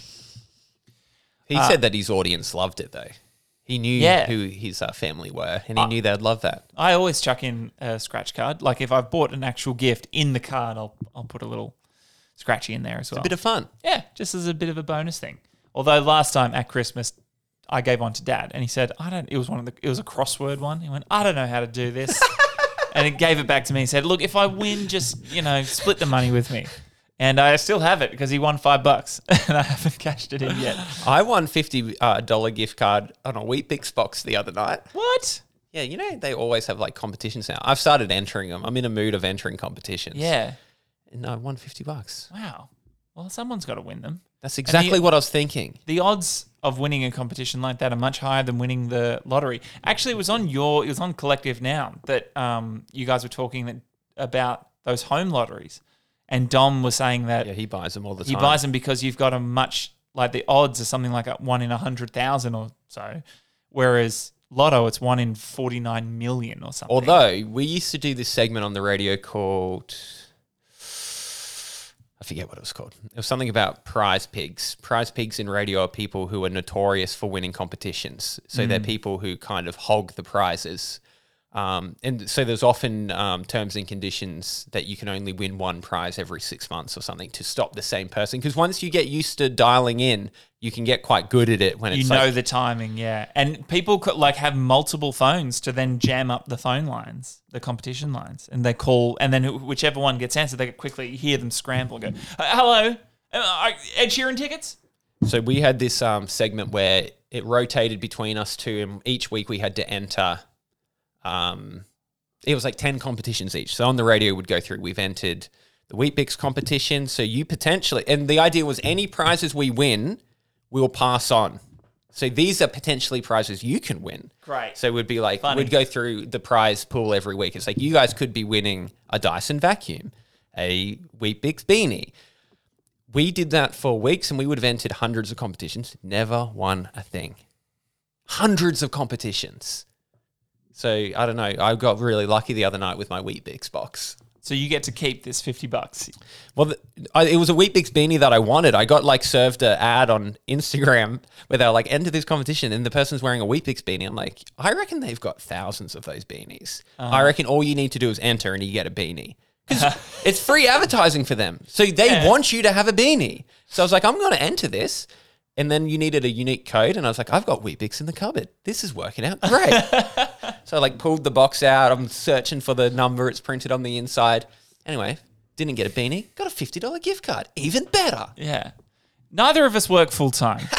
He Uh, said that his audience loved it, though. He knew Yeah. who his uh, family were, and he Uh, knew they'd love that. I always chuck in a scratch card. Like if I've bought an actual gift in the card, I'll I'll put a little scratchy in there as well. A bit of fun. Yeah, just as a bit of a bonus thing. Although last time at Christmas, I gave one to Dad, and he said, "I don't." It was one of the. It was a crossword one. He went, "I don't know how to do this," and he gave it back to me and said, "Look, if I win, just you know, split the money with me." And I still have it because he won five bucks and I haven't cashed it in yet. I won fifty dollar gift card on a Weet-Bix box the other night. What? Yeah, you know, they always have like competitions now. I've started entering them. I'm in a mood of entering competitions. Yeah. And I won fifty bucks. Wow. Well, someone's got to win them. That's exactly the- what I was thinking. The odds of winning a competition like that are much higher than winning the lottery. Actually, it was on your, it was on Collective Noun that um, you guys were talking that, about those home lotteries. And Dom was saying that Yeah, he buys them all the he time. buys them because you've got a much, like the odds are something like a one in a hundred thousand or so. Whereas Lotto, it's one in forty-nine million or something. Although we used to do this segment on the radio called, I forget what it was called. It was something about prize pigs. Prize pigs in radio are people who are notorious for winning competitions. So Mm. they're people who kind of hog the prizes. Um, and so there's often um, terms and conditions that you can only win one prize every six months or something to stop the same person. Because once you get used to dialing in, you can get quite good at it when you it's know like, the timing, yeah. And people could like have multiple phones to then jam up the phone lines, the competition lines, and they call, and then wh- whichever one gets answered, they quickly hear them scramble and go, uh, "Hello, uh, Ed Sheeran tickets." So we had this um, segment where it rotated between us two, and each week we had to enter. Um, it was like ten competitions each. So on the radio, we'd go through. We've entered the Weet-Bix competition. So you potentially, and the idea was any prizes we win, we'll pass on. So these are potentially prizes you can win. Great. So we'd be like, Funny. we'd go through the prize pool every week. It's like you guys could be winning a Dyson vacuum, a Weet-Bix beanie. We did that for weeks and we would have entered hundreds of competitions, never won a thing. Hundreds of competitions. So I don't know. I got really lucky the other night with my Weet-Bix box. So you get to keep this fifty bucks. Well, the, I, it was a Weet-Bix beanie that I wanted. I got like served an ad on Instagram where they were like, enter this competition, and the person's wearing a Weet-Bix beanie. I'm like, I reckon they've got thousands of those beanies. Uh-huh. I reckon all you need to do is enter and you get a beanie. Because it's free advertising for them. So they Yeah. want you to have a beanie. So I was like, I'm going to enter this. And then you needed a unique code. And I was like, I've got Weet-Bix in the cupboard. This is working out great. So I like pulled the box out. I'm searching for the number. It's printed on the inside. Anyway, didn't get a beanie. Got a fifty dollar gift card. Even better. Yeah. Neither of us work full time.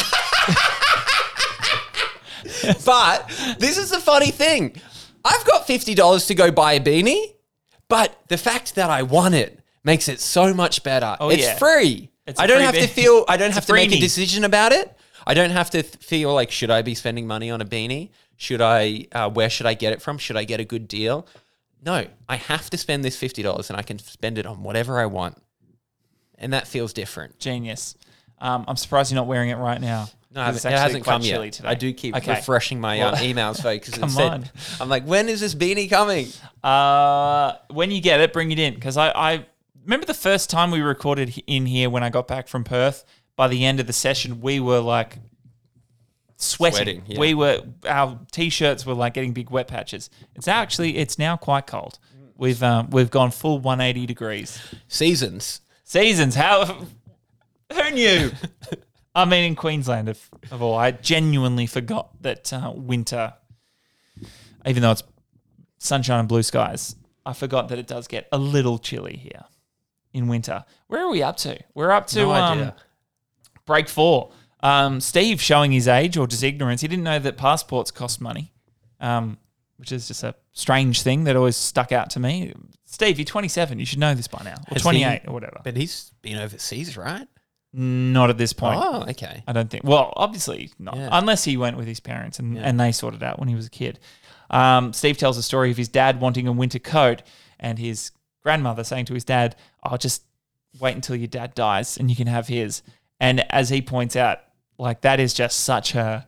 But this is the funny thing. I've got fifty dollars to go buy a beanie. But the fact that I won it makes it so much better. Oh, it's yeah. free. It's a I don't free have to beanie. feel, I don't It's have a to make a freebie. decision about it. I don't have to th- feel like, should I be spending money on a beanie? Should I, uh, where should I get it from? Should I get a good deal? No, I have to spend this fifty dollars and I can spend it on whatever I want. And that feels different. Genius. Um, I'm surprised you're not wearing it right now. No, it 'cause it's hasn't, it actually hasn't quite come chilly yet. today. I do keep Okay. refreshing my um, Well, emails though because come it said, on. I'm like, when is this beanie coming? Uh, when you get it, bring it in. Because I, I remember the first time we recorded h- in here when I got back from Perth. By the end of the session, we were like sweating. Sweating, yeah. We were our t-shirts were like getting big wet patches. It's actually it's now quite cold. We've um, we've gone full one hundred eighty degrees. Seasons. Seasons. How? Who knew? I mean, in Queensland, of, of all, I genuinely forgot that uh, winter, even though it's sunshine and blue skies, I forgot that it does get a little chilly here in winter. Where are we up to? We're up to No um, idea. break four. Um, Steve showing his age or just ignorance. He didn't know that passports cost money, um, which is just a strange thing that always stuck out to me. Steve, you're twenty-seven. You should know this by now. Or Has twenty-eight he- or whatever. But he's been overseas, right? Not at this point. Oh, okay. I don't think. Well, obviously not, Yeah. unless he went with his parents and, Yeah. and they sorted out when he was a kid. Um, Steve tells a story of his dad wanting a winter coat and his grandmother saying to his dad, "I'll just wait until your dad dies and you can have his." And as he points out, like that is just such a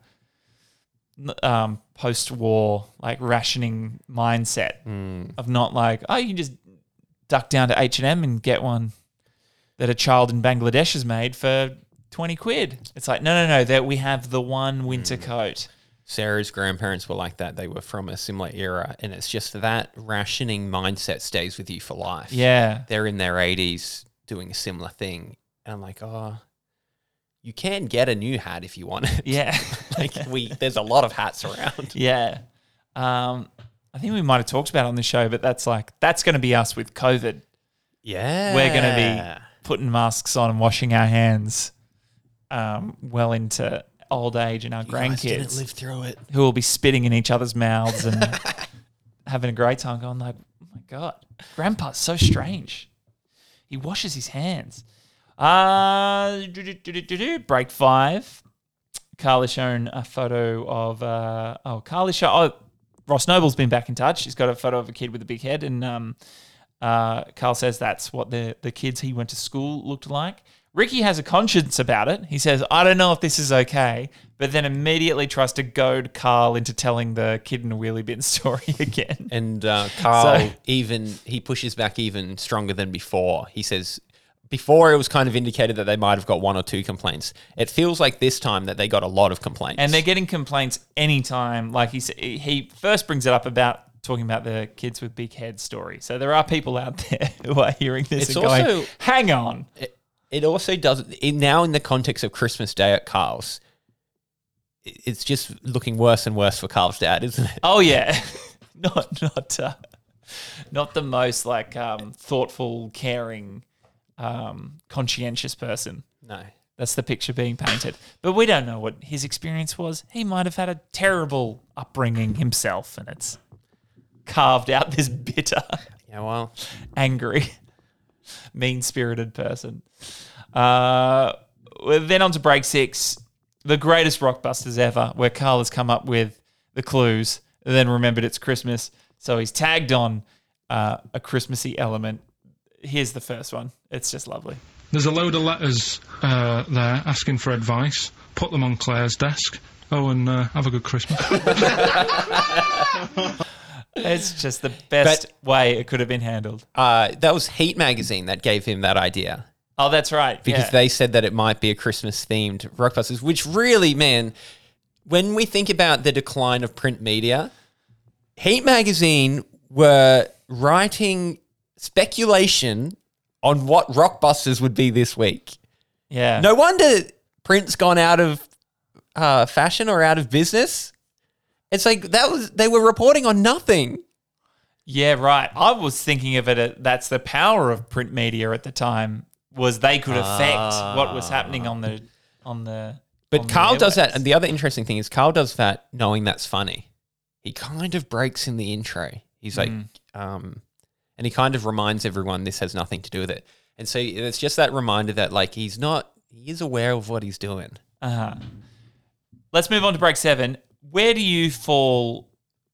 um, post-war like rationing mindset Mm. of not like, oh, you can just duck down to H and M and get one that a child in Bangladesh has made for twenty quid. It's like, no, no, no, that we have the one winter Mm. coat. Sarah's grandparents were like that. They were from a similar era. And it's just that rationing mindset stays with you for life. Yeah. They're in their eighties doing a similar thing. And I'm like, oh, you can get a new hat if you want it. Yeah. like we, there's a lot of hats around. Yeah. Um, I think we might have talked about it on the show, but that's like, that's going to be us with COVID. Yeah. We're going to be putting masks on and washing our hands um, well into old age and our You guys didn't grandkids live through it. who will be spitting in each other's mouths and having a great time going like, oh my God, Grandpa's so strange. He washes his hands. Uh, break five. Carl has shown a photo of, uh, oh, Carl has shown, oh, Ross Noble's been back in touch. He's got a photo of a kid with a big head, and um, uh, Carl says that's what the, the kids he went to school looked like. Ricky has a conscience about it. He says, I don't know if this is okay, but then immediately tries to goad Carl into telling the kid in a wheelie bin story again. And uh, Carl, So- even he pushes back even stronger than before. He says, before it was kind of indicated that they might have got one or two complaints. It feels like this time that they got a lot of complaints. And they're getting complaints anytime. Like he, he first brings it up about talking about the kids with big head story. So there are people out there who are hearing this It's and going, also- hang on. It, it also does it, now in the context of Christmas Day at Carl's. it- It's just looking worse and worse for Carl's dad, isn't it? Oh yeah, not not uh, not the most like um, thoughtful, caring, um, conscientious person. No. That's the picture being painted. But we don't know what his experience was. He might have had a terrible upbringing himself, and it's carved out this bitter, Yeah, well, angry, mean-spirited person. Uh, well, then on to break six, the greatest Rockbusters ever, where Carl has come up with the clues, and then remembered it's Christmas, so he's tagged on uh, a Christmassy element. Here's the first one. It's just lovely. There's a load of letters uh, there asking for advice. Put them on Claire's desk. Oh, and uh, have a good Christmas. It's just the best way it could have been handled. uh, that was Heat Magazine that gave him that idea. Oh, that's right. Because yeah. they said that it might be a Christmas-themed Rockbusters, which really, man, when we think about the decline of print media, Heat Magazine were writing speculation on what Rockbusters would be this week. Yeah. No wonder print's gone out of uh, fashion or out of business. It's like that was they were reporting on nothing. Yeah, right. I was thinking of it as that's the power of print media at the time was they could affect what was happening on the on the But on the Carl does that, airwaves. and the other interesting thing is Carl does that knowing that's funny. He kind of breaks in the intro. He's like, um, and he kind of reminds everyone this has nothing to do with it. And so it's just that reminder that like he's not, he is aware of what he's doing. Uh-huh. Let's move on to break seven. Where do you fall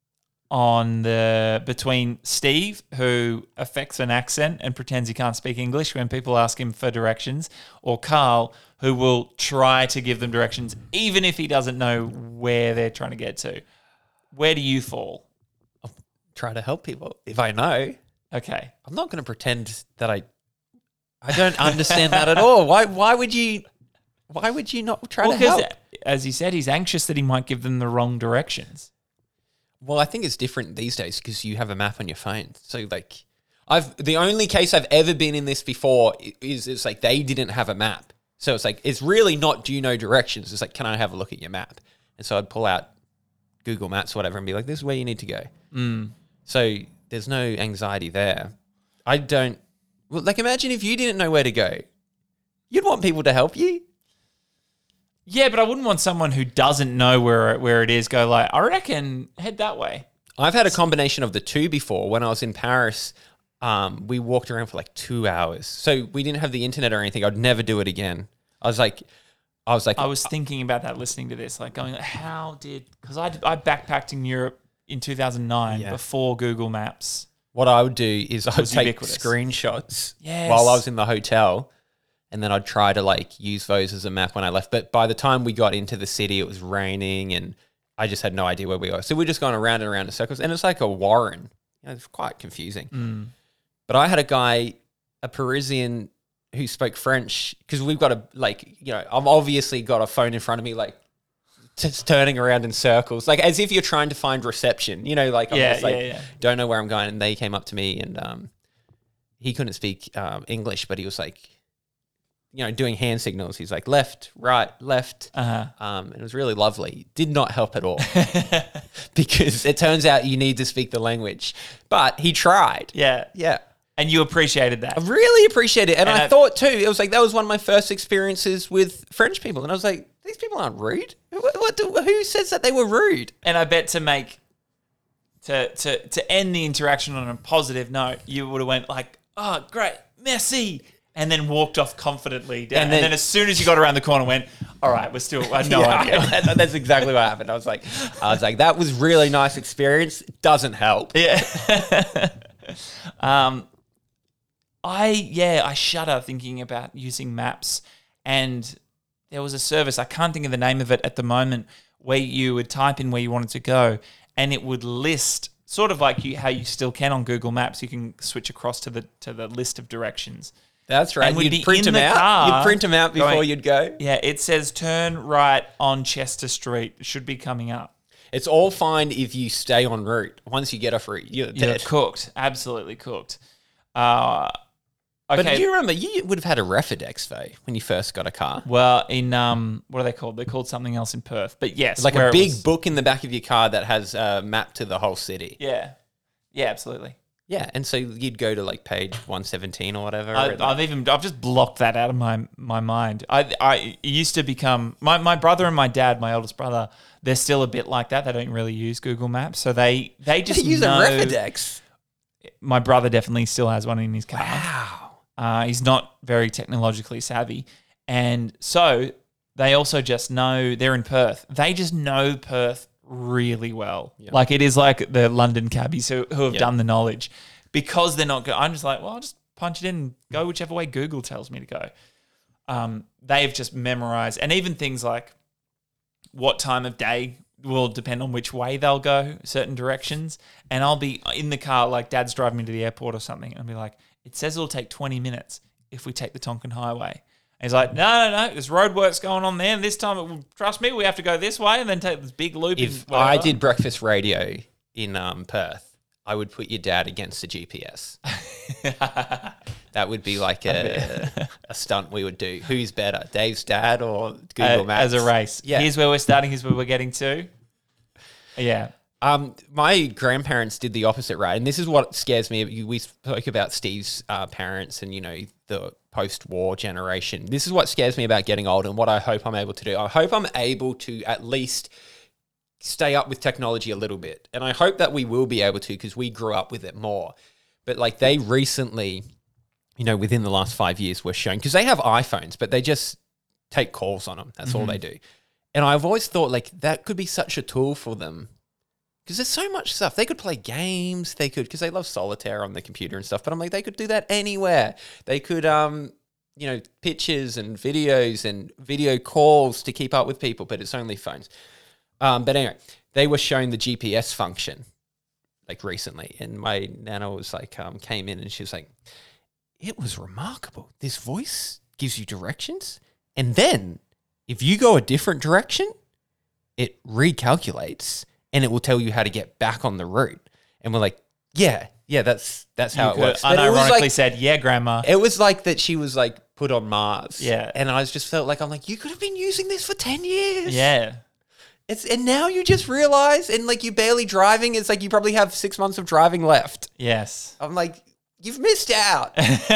on the between Steve, who affects an accent and pretends he can't speak English when people ask him for directions, or Carl, who will try to give them directions even if he doesn't know where they're trying to get to? Where do you fall? Try to help people if I know. Okay. I'm not going to pretend that I, I don't understand that at all. Why? Why would you? Why would you not try Well, to help? because as he said, he's anxious that he might give them the wrong directions. Well, I think it's different these days because you have a map on your phone. So, like, I've the only case I've ever been in this before is it's like they didn't have a map. So it's like it's really not do you know directions. It's like, can I have a look at your map? And so I'd pull out Google Maps, whatever, and be like, this is where you need to go. Mm. So there's no anxiety there. I don't well, like imagine if you didn't know where to go. You'd want people to help you. Yeah, but I wouldn't want someone who doesn't know where where it is go like, I reckon head that way. I've had a combination of the two before. When I was in Paris, um, we walked around for like two hours. So we didn't have the internet or anything. I'd never do it again. I was like, I was like, I was thinking about that listening to this, like going, how did, because I, I backpacked in Europe in two thousand nine Yeah. before Google Maps. what I would do is I would was take ubiquitous. screenshots Yes. while I was in the hotel, and then I'd try to like use those as a map when I left. But by the time we got into the city, it was raining, and I just had no idea where we were. So we're just going around and around in circles, and it's like a warren. You know, it's quite confusing. Mm. But I had a guy, a Parisian, who spoke French because we've got a like, you know, I've obviously got a phone in front of me, like just turning around in circles, like as if you're trying to find reception. You know, like I'm Yeah, just like yeah, yeah. don't know where I'm going. And they came up to me, and um, he couldn't speak um, English, but he was like, you know, doing hand signals. He's like left, right, left. Uh-huh. Um, and it was really lovely. Did not help at all because it turns out you need to speak the language. But he tried. Yeah. Yeah. And you appreciated that. I really appreciate it. And, And I, I- thought too, it was like, that was one of my first experiences with French people. And I was like, these people aren't rude. What, what do, who says that they were rude? And I bet to make to to to end the interaction on a positive note, you would have went like, "Oh, great, Messi," and then walked off confidently. Down. And And then- then, as soon as you got around the corner, went, "All right, we're still." I had no Yeah, idea. that- that's exactly what happened. I was like, I was like, that was really nice experience. Doesn't help. Yeah. um, I yeah, I shudder thinking about using maps, and there was a service, I can't think of the name of it at the moment, where you would type in where you wanted to go, and it would list sort of like you how you still can on Google Maps. You can switch across to the to the list of directions. That's right. And we'd be You'd print in them the out. car You'd print them out before going- you'd go. Yeah, it says turn right on Chester Street. It should be coming up. It's all fine if you stay en route. Once you get off route, you're You're dead. cooked, absolutely cooked. Uh, okay. But do you remember, you would have had a Refidex though when you first got a car. Well, in um, what are they called? They're called something else in Perth. But yes, It's like where a it big was- book in the back of your car that has a map to the whole city. Yeah, yeah, absolutely. Yeah, and so you'd go to like page one seventeen or whatever. I, or I've even I've just blocked that out of my my mind. I I it used to become my my brother and my dad, my oldest brother. They're still a bit like that. They don't really use Google Maps, so they they just use know. a Refidex. My brother definitely still has one in his car. Wow. Uh, he's not very technologically savvy. And so they also just know they're in Perth. They just know Perth really well. Like it is like the London cabbies who, who have Yeah. done the knowledge because they're not good. I'm just like, well, I'll just punch it in and go whichever way Google tells me to go. Um, they've just memorized. And even things like what time of day will depend on which way they'll go, certain directions. And I'll be in the car, like Dad's driving me to the airport or something, and I'll be like, it says it'll take twenty minutes if we take the Tonkin Highway. And he's like, no, no, no, there's roadworks going on there, and this time, it will, trust me, we have to go this way and then take this big loop. If in I whatever." did breakfast radio in um, Perth, I would put your dad against the G P S. That would be like a, a stunt we would do. Who's better, Dave's dad or Google Uh, Maps? as a race. Yeah. Here's where we're starting, here's where we're getting to. Yeah. Um, my grandparents did the opposite, right? And this is what scares me. We spoke about Steve's uh, parents and, you know, the post-war generation. This is what scares me about getting old and what I hope I'm able to do. I hope I'm able to at least stay up with technology a little bit. And I hope that we will be able to because we grew up with it more. But like they recently, you know, within the last five years were shown, because they have iPhones, but they just take calls on them. That's all they do. And I've always thought like that could be such a tool for them. Because there's so much stuff. They could play games. They could, because they love solitaire on the computer and stuff. But I'm like, they could do that anywhere. They could, um, you know, pictures and videos and video calls to keep up with people. But it's only phones. Um, but anyway, they were showing the G P S function like recently, and my nana was like, um, came in and she was like, it was remarkable. This voice gives you directions, and then if you go a different direction, it recalculates. And it will tell you how to get back on the route. And we're like, yeah, yeah, that's that's how You it could works. But it was unironically like, said, yeah, Grandma. it was like that she was like put on Mars. Yeah. And I just felt like, I'm like, you could have been using this for ten years. Yeah. It's And now you just realize, and like you're barely driving. It's like you probably have six months of driving left. Yes. I'm like, you've missed out.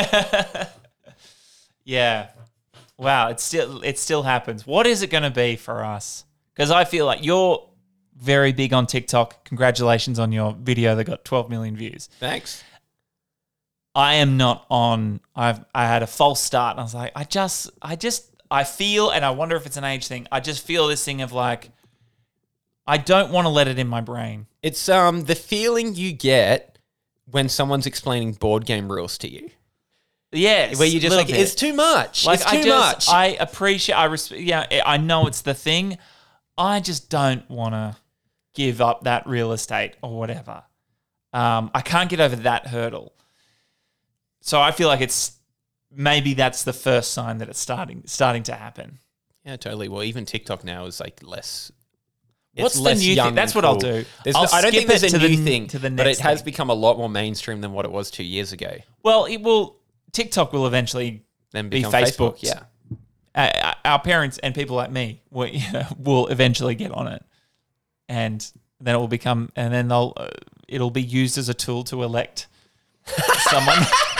Yeah. Wow, it still it still happens. What is it going to be for us? Because I feel like you're very big on TikTok. Congratulations on your video that got twelve million views. Thanks. I am not on. I've I had a false start, and I was like, I just, I just, I feel, and I wonder if it's an age thing. I just feel this thing of like, I don't want to let it in my brain. It's um the feeling you get when someone's explaining board game rules to you. Yes, Where you're just little like, bit. it's too much. Like it's too I just, much. I appreciate. I respect. Yeah, I know it's the thing. I just don't want to give up that real estate or whatever. Um, I can't get over that hurdle. So I feel like it's maybe that's the first sign that it's starting starting to happen. Yeah, totally. Well, even TikTok now is like less. What's it's the less new thing? young That's and what I'll cool. do. There's I'll no- I don't skip think there's it a to new the- thing, to the but it next has thing. become a lot more mainstream than what it was two years ago. Well, it will. TikTok will eventually Then be become Facebook. Facebook. Yeah. Uh, our parents and people like me will, you know, will eventually get on it, and then it will become, and then they'll, uh, it'll be used as a tool to elect someone.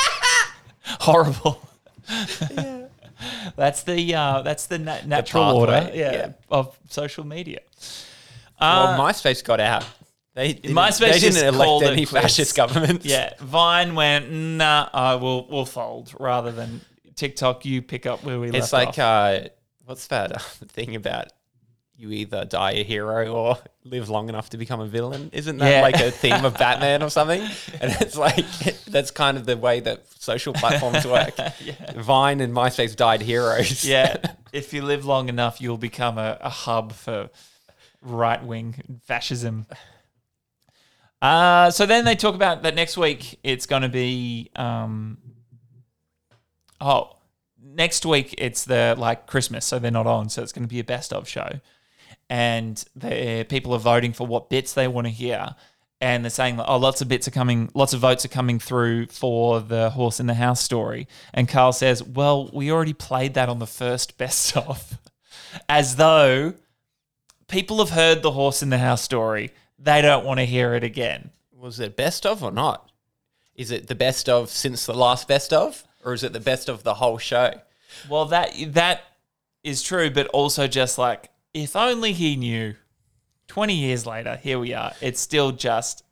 Horrible. Yeah. That's the uh, that's the na- natural pathway, order yeah, yeah. of social media. Well, Uh, MySpace got out. They didn't, MySpace they just didn't called elect it any quits. fascist governments. Yeah, Vine went, nah, I will we'll fold rather than TikTok. You pick up where we It's left like, off. uh, what's that uh, thing about you either die a hero or live long enough to become a villain? Isn't that Yeah. like a theme of Batman or something? And it's like, that's kind of the way that social platforms work. Vine and MySpace died heroes. Yeah, if you live long enough, you'll become a, a hub for right wing fascism. Uh, so then they talk about that next week. It's going to be um, oh, next week it's the like Christmas, so they're not on. So it's going to be a best of show, and the people are voting for what bits they want to hear. And they're saying, oh, lots of bits are coming, lots of votes are coming through for the horse in the house story. And Carl says, well, we already played that on the first best of, as though people have heard the horse in the house story. They don't want to hear it again. Was it best of or not? Is it the best of since the last best of? Or is it the best of the whole show? Well, that that is true, but also just like, if only he knew. twenty years later, here we are. It's still just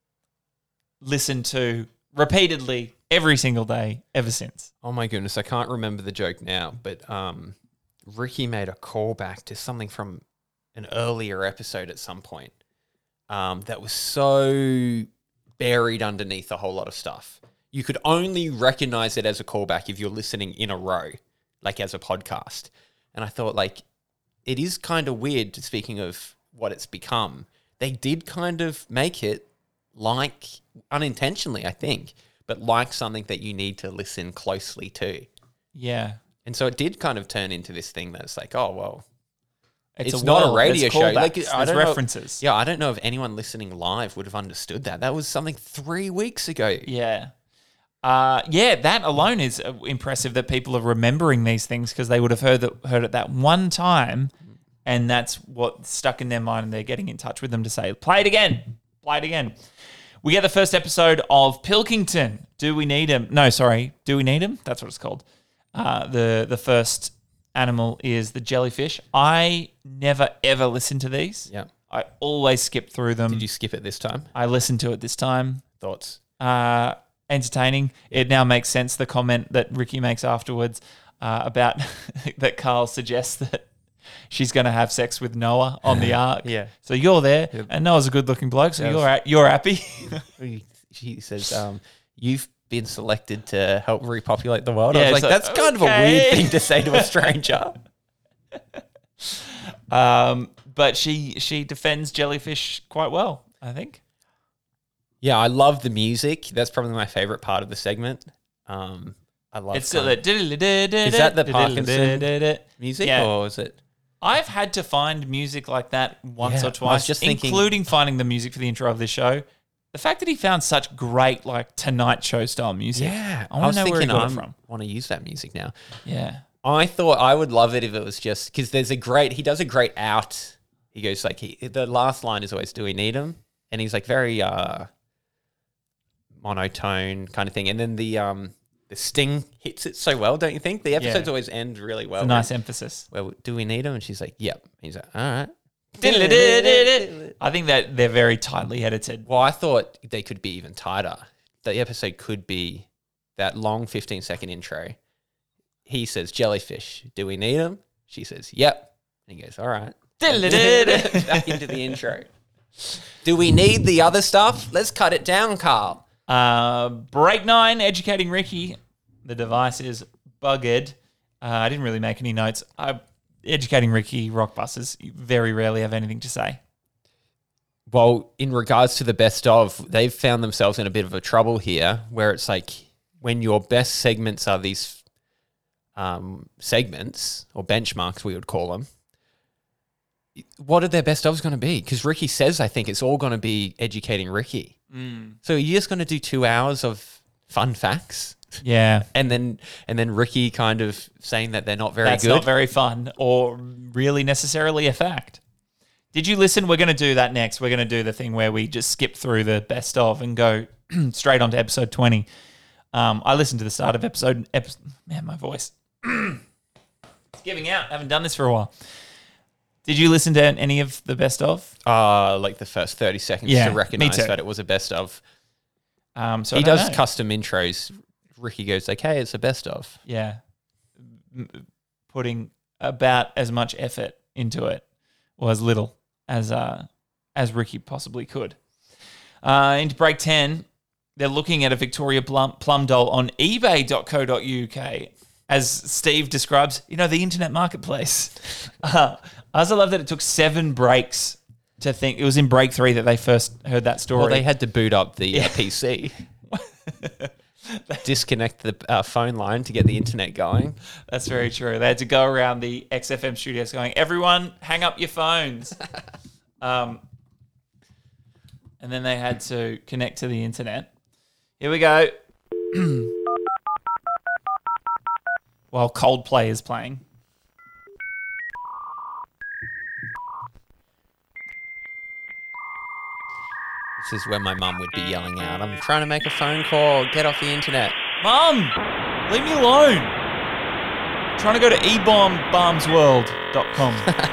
listened to repeatedly every single day ever since. Oh my goodness, I can't remember the joke now, but um, Ricky made a callback to something from an earlier episode at some point um, that was so buried underneath a whole lot of stuff. You could only recognize it as a callback if you're listening in a row, like as a podcast. And I thought, like, it is kind of weird, speaking of what it's become. They did kind of make it like, unintentionally, I think, but like something that you need to listen closely to. Yeah. And so it did kind of turn into this thing that's like, oh, well, It's, it's, a not world. a radio There's show. callbacks. Like, I There's don't know- references. yeah, I don't know if anyone listening live would have understood that. That was something three weeks ago. Yeah. Uh, yeah, that alone is uh, impressive that people are remembering these things because they would have heard, that, heard it that one time and that's what stuck in their mind and they're getting in touch with them to say, play it again, play it again. We get the first episode of Pilkington. Do we need him? No, sorry. Do we need him? That's what it's called. Uh, the, the first animal is the jellyfish. I never, ever listen to these. Yeah. I always skip through them. Did you skip it this time? I listened to it this time. Thoughts? Uh, entertaining. It now makes sense, the comment that Ricky makes afterwards uh, about that Carl suggests that she's going to have sex with Noah on the ark. Yeah. So you're there, and Noah's a good-looking bloke, so Yes. you're ha- you're happy. She says, um, you've been selected to help repopulate the world. I Yeah, was like, it's that's like, kind of a okay. weird thing to say to a stranger. um, but she she defends jellyfish quite well, I think. Yeah, I love the music. That's probably my favorite part of the segment. Um, I love It's kind still of- the Is that the Parkinson music, Yeah. or is it? I've had to find music like that once Yeah, I or was twice, just thinking- including finding the music for the intro of this show. The fact that he found such great, like, Tonight Show style music. Yeah, I want to know where he got it I from. want to use that music now. Yeah. I thought I would love it if it was just because there's a great. He does a great out. He goes like he. The last line is always, "Do we need him?" And he's like very uh, monotone kind of thing. And then the um the sting hits it so well, don't you think? The episodes Yeah. always end really well. It's a nice emphasis. Well, do we need him? And she's like, "Yep." And he's like, "All right." I think that they're very tightly edited. Well, I thought they could be even tighter. The episode could be that long fifteen second intro. He says, jellyfish, do we need them? She says, yep. And he goes, all right. Back into the intro. Do we need the other stuff? Let's cut it down, Carl. Uh, break nine, educating Ricky. The device is buggered. Uh, I didn't really make any notes. I, educating Ricky, Rockbusters, very rarely have anything to say. Well, in regards to the best of, they've found themselves in a bit of a trouble here where it's like when your best segments are these um, segments or benchmarks, we would call them, what are their best ofs going to be? Because Ricky says, I think it's all going to be educating Ricky. Mm. So you're just going to do two hours of fun facts Yeah. and then and then Ricky kind of saying that they're not very That's good. not very fun or really necessarily a fact. Did you listen? We're going to do that next. We're going to do the thing where we just skip through the best of and go straight on to episode twenty. Um, I listened to the start of episode... Epi- man, my voice. It's giving out. I haven't done this for a while. Did you listen to any of the best of? Uh, like the first thirty seconds Yeah, to me recognise too. that it was a best of. Um, so He I don't does know. custom intros. Ricky goes like, hey, it's a best of. Yeah. M- Putting about as much effort into it, or as little as uh, as Ricky possibly could. Uh, into break ten, they're looking at a Victoria Plum, Plum doll on ebay dot co dot uk, as Steve describes, you know, the internet marketplace. Uh, I also love that it took seven breaks to think. It was in break three that they first heard that story. Well, they had to boot up the uh, P C. Disconnect the uh, phone line to get the internet going. That's very true. They had to go around the X F M studios going, everyone, hang up your phones. um, and then they had to connect to the internet. Here we go. While Coldplay is playing. This is where my mum would be yelling out, I'm trying to make a phone call, get off the internet. Mum, leave me alone. I'm trying to go to e bomb bombs world dot com.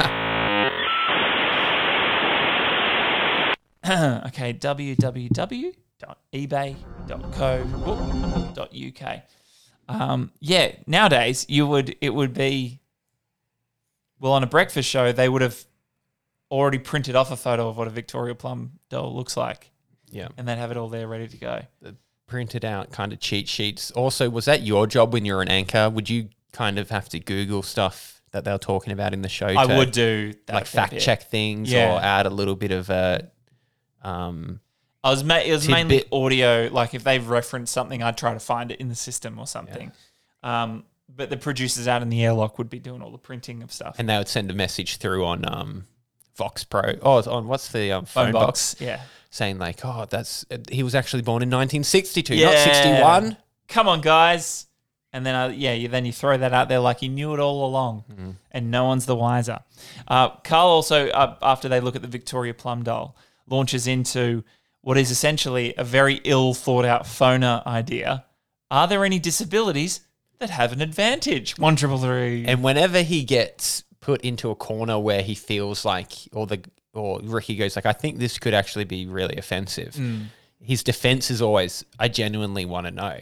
Okay, w w w dot ebay dot co dot u k. Um, yeah, nowadays you would it would be well on a breakfast show they would have already printed off a photo of what a Victoria Plum doll looks like, Yeah. and they'd have it all there ready to go. Printed out kind of cheat sheets. Also, was that your job when you're an anchor? Would you kind of have to Google stuff that they were talking about in the show? I to, would do that like fair fact bit. check things Yeah. or add a little bit of a. Um, I was ma- it was mainly tidbit. audio. Like if they've referenced something, I'd try to find it in the system or something. Um, but the producers out in the airlock would be doing all the printing of stuff. and they would send a message through on um, Vox Pro. Oh, it's on what's the um, phone, box? yeah. Saying like, oh, that's he was actually born in nineteen sixty-two, Yeah. not sixty-one. Come on, guys. And then, uh, yeah, you, then you throw that out there like you knew it all along, Mm-hmm. and no one's the wiser. Uh, Carl also, uh, after they look at the Victoria Plum doll, launches into what is essentially a very ill thought out phoner idea. Are there any disabilities that have an advantage? One triple three. And whenever he gets put into a corner where he feels like, or the or Ricky goes like, I think this could actually be really offensive. Mm. His defense is always, I genuinely want to know.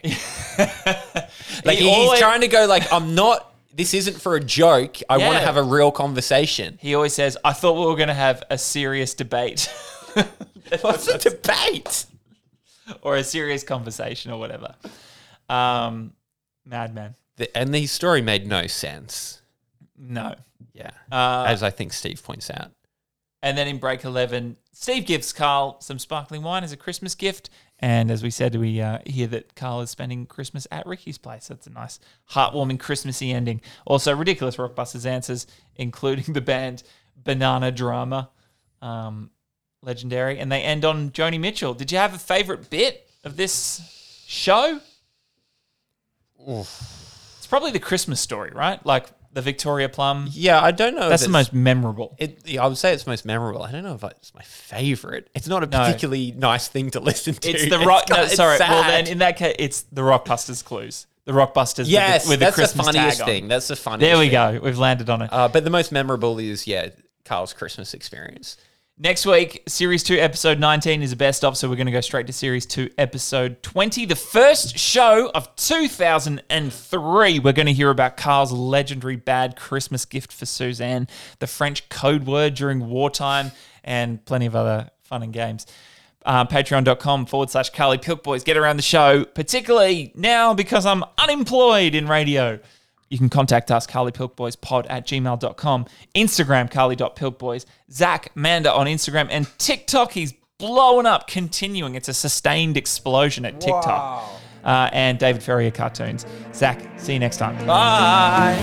Like He he- he's always- trying to go like, I'm not. This isn't for a joke. I want Yeah. to have a real conversation. He always says, I thought we were going to have a serious debate What's the debate? or a serious conversation or whatever. Um, Madman. The, and the story made no sense. No. Yeah, Uh, as I think Steve points out. and then in break eleven, Steve gives Carl some sparkling wine as a Christmas gift. And as we said, we uh, hear that Carl is spending Christmas at Ricky's place. That's a nice, heartwarming, Christmassy ending. Also, ridiculous Rockbusters answers, including the band Banana Drama. Um, legendary. And they end on Joni Mitchell. Did you have a favourite bit of this show? It's probably the Christmas story, right? Like the Victoria Plum. Yeah, I don't know. That's if the it's- most memorable. It, yeah, I would say it's most memorable. I don't know if it's my favorite. It's not a No. particularly nice thing to listen to. It's the rock. No, kind- it's sorry. Well, sad. then in that case, it's the Rockbusters clues. The Rockbusters. yes, with the, with that's the, Christmas funniest tag on. thing. That's the funniest. There we thing. go. We've landed on it. Uh, but the most memorable is yeah, Carl's Christmas experience. Next week, Series two, Episode nineteen is a best of, so we're going to go straight to Series two, Episode twenty. The first show of two thousand three. We're going to hear about Carl's legendary bad Christmas gift for Suzanne, the French code word during wartime, and plenty of other fun and games. Uh, Patreon.com forward slash Carly Pilk Boys. Get around the show, particularly now because I'm unemployed in radio. You can contact us, carlypilkboyspod at gmail dot com, Instagram, carly.pilkboys, Zach Manda on Instagram, and TikTok. He's blowing up, continuing. It's a sustained explosion at TikTok. Uh, and David Ferrier cartoons. Zach, see you next time. Bye.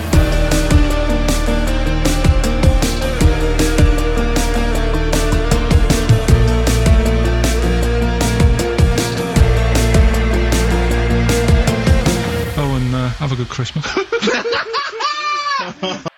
Oh, and uh, have a good Christmas.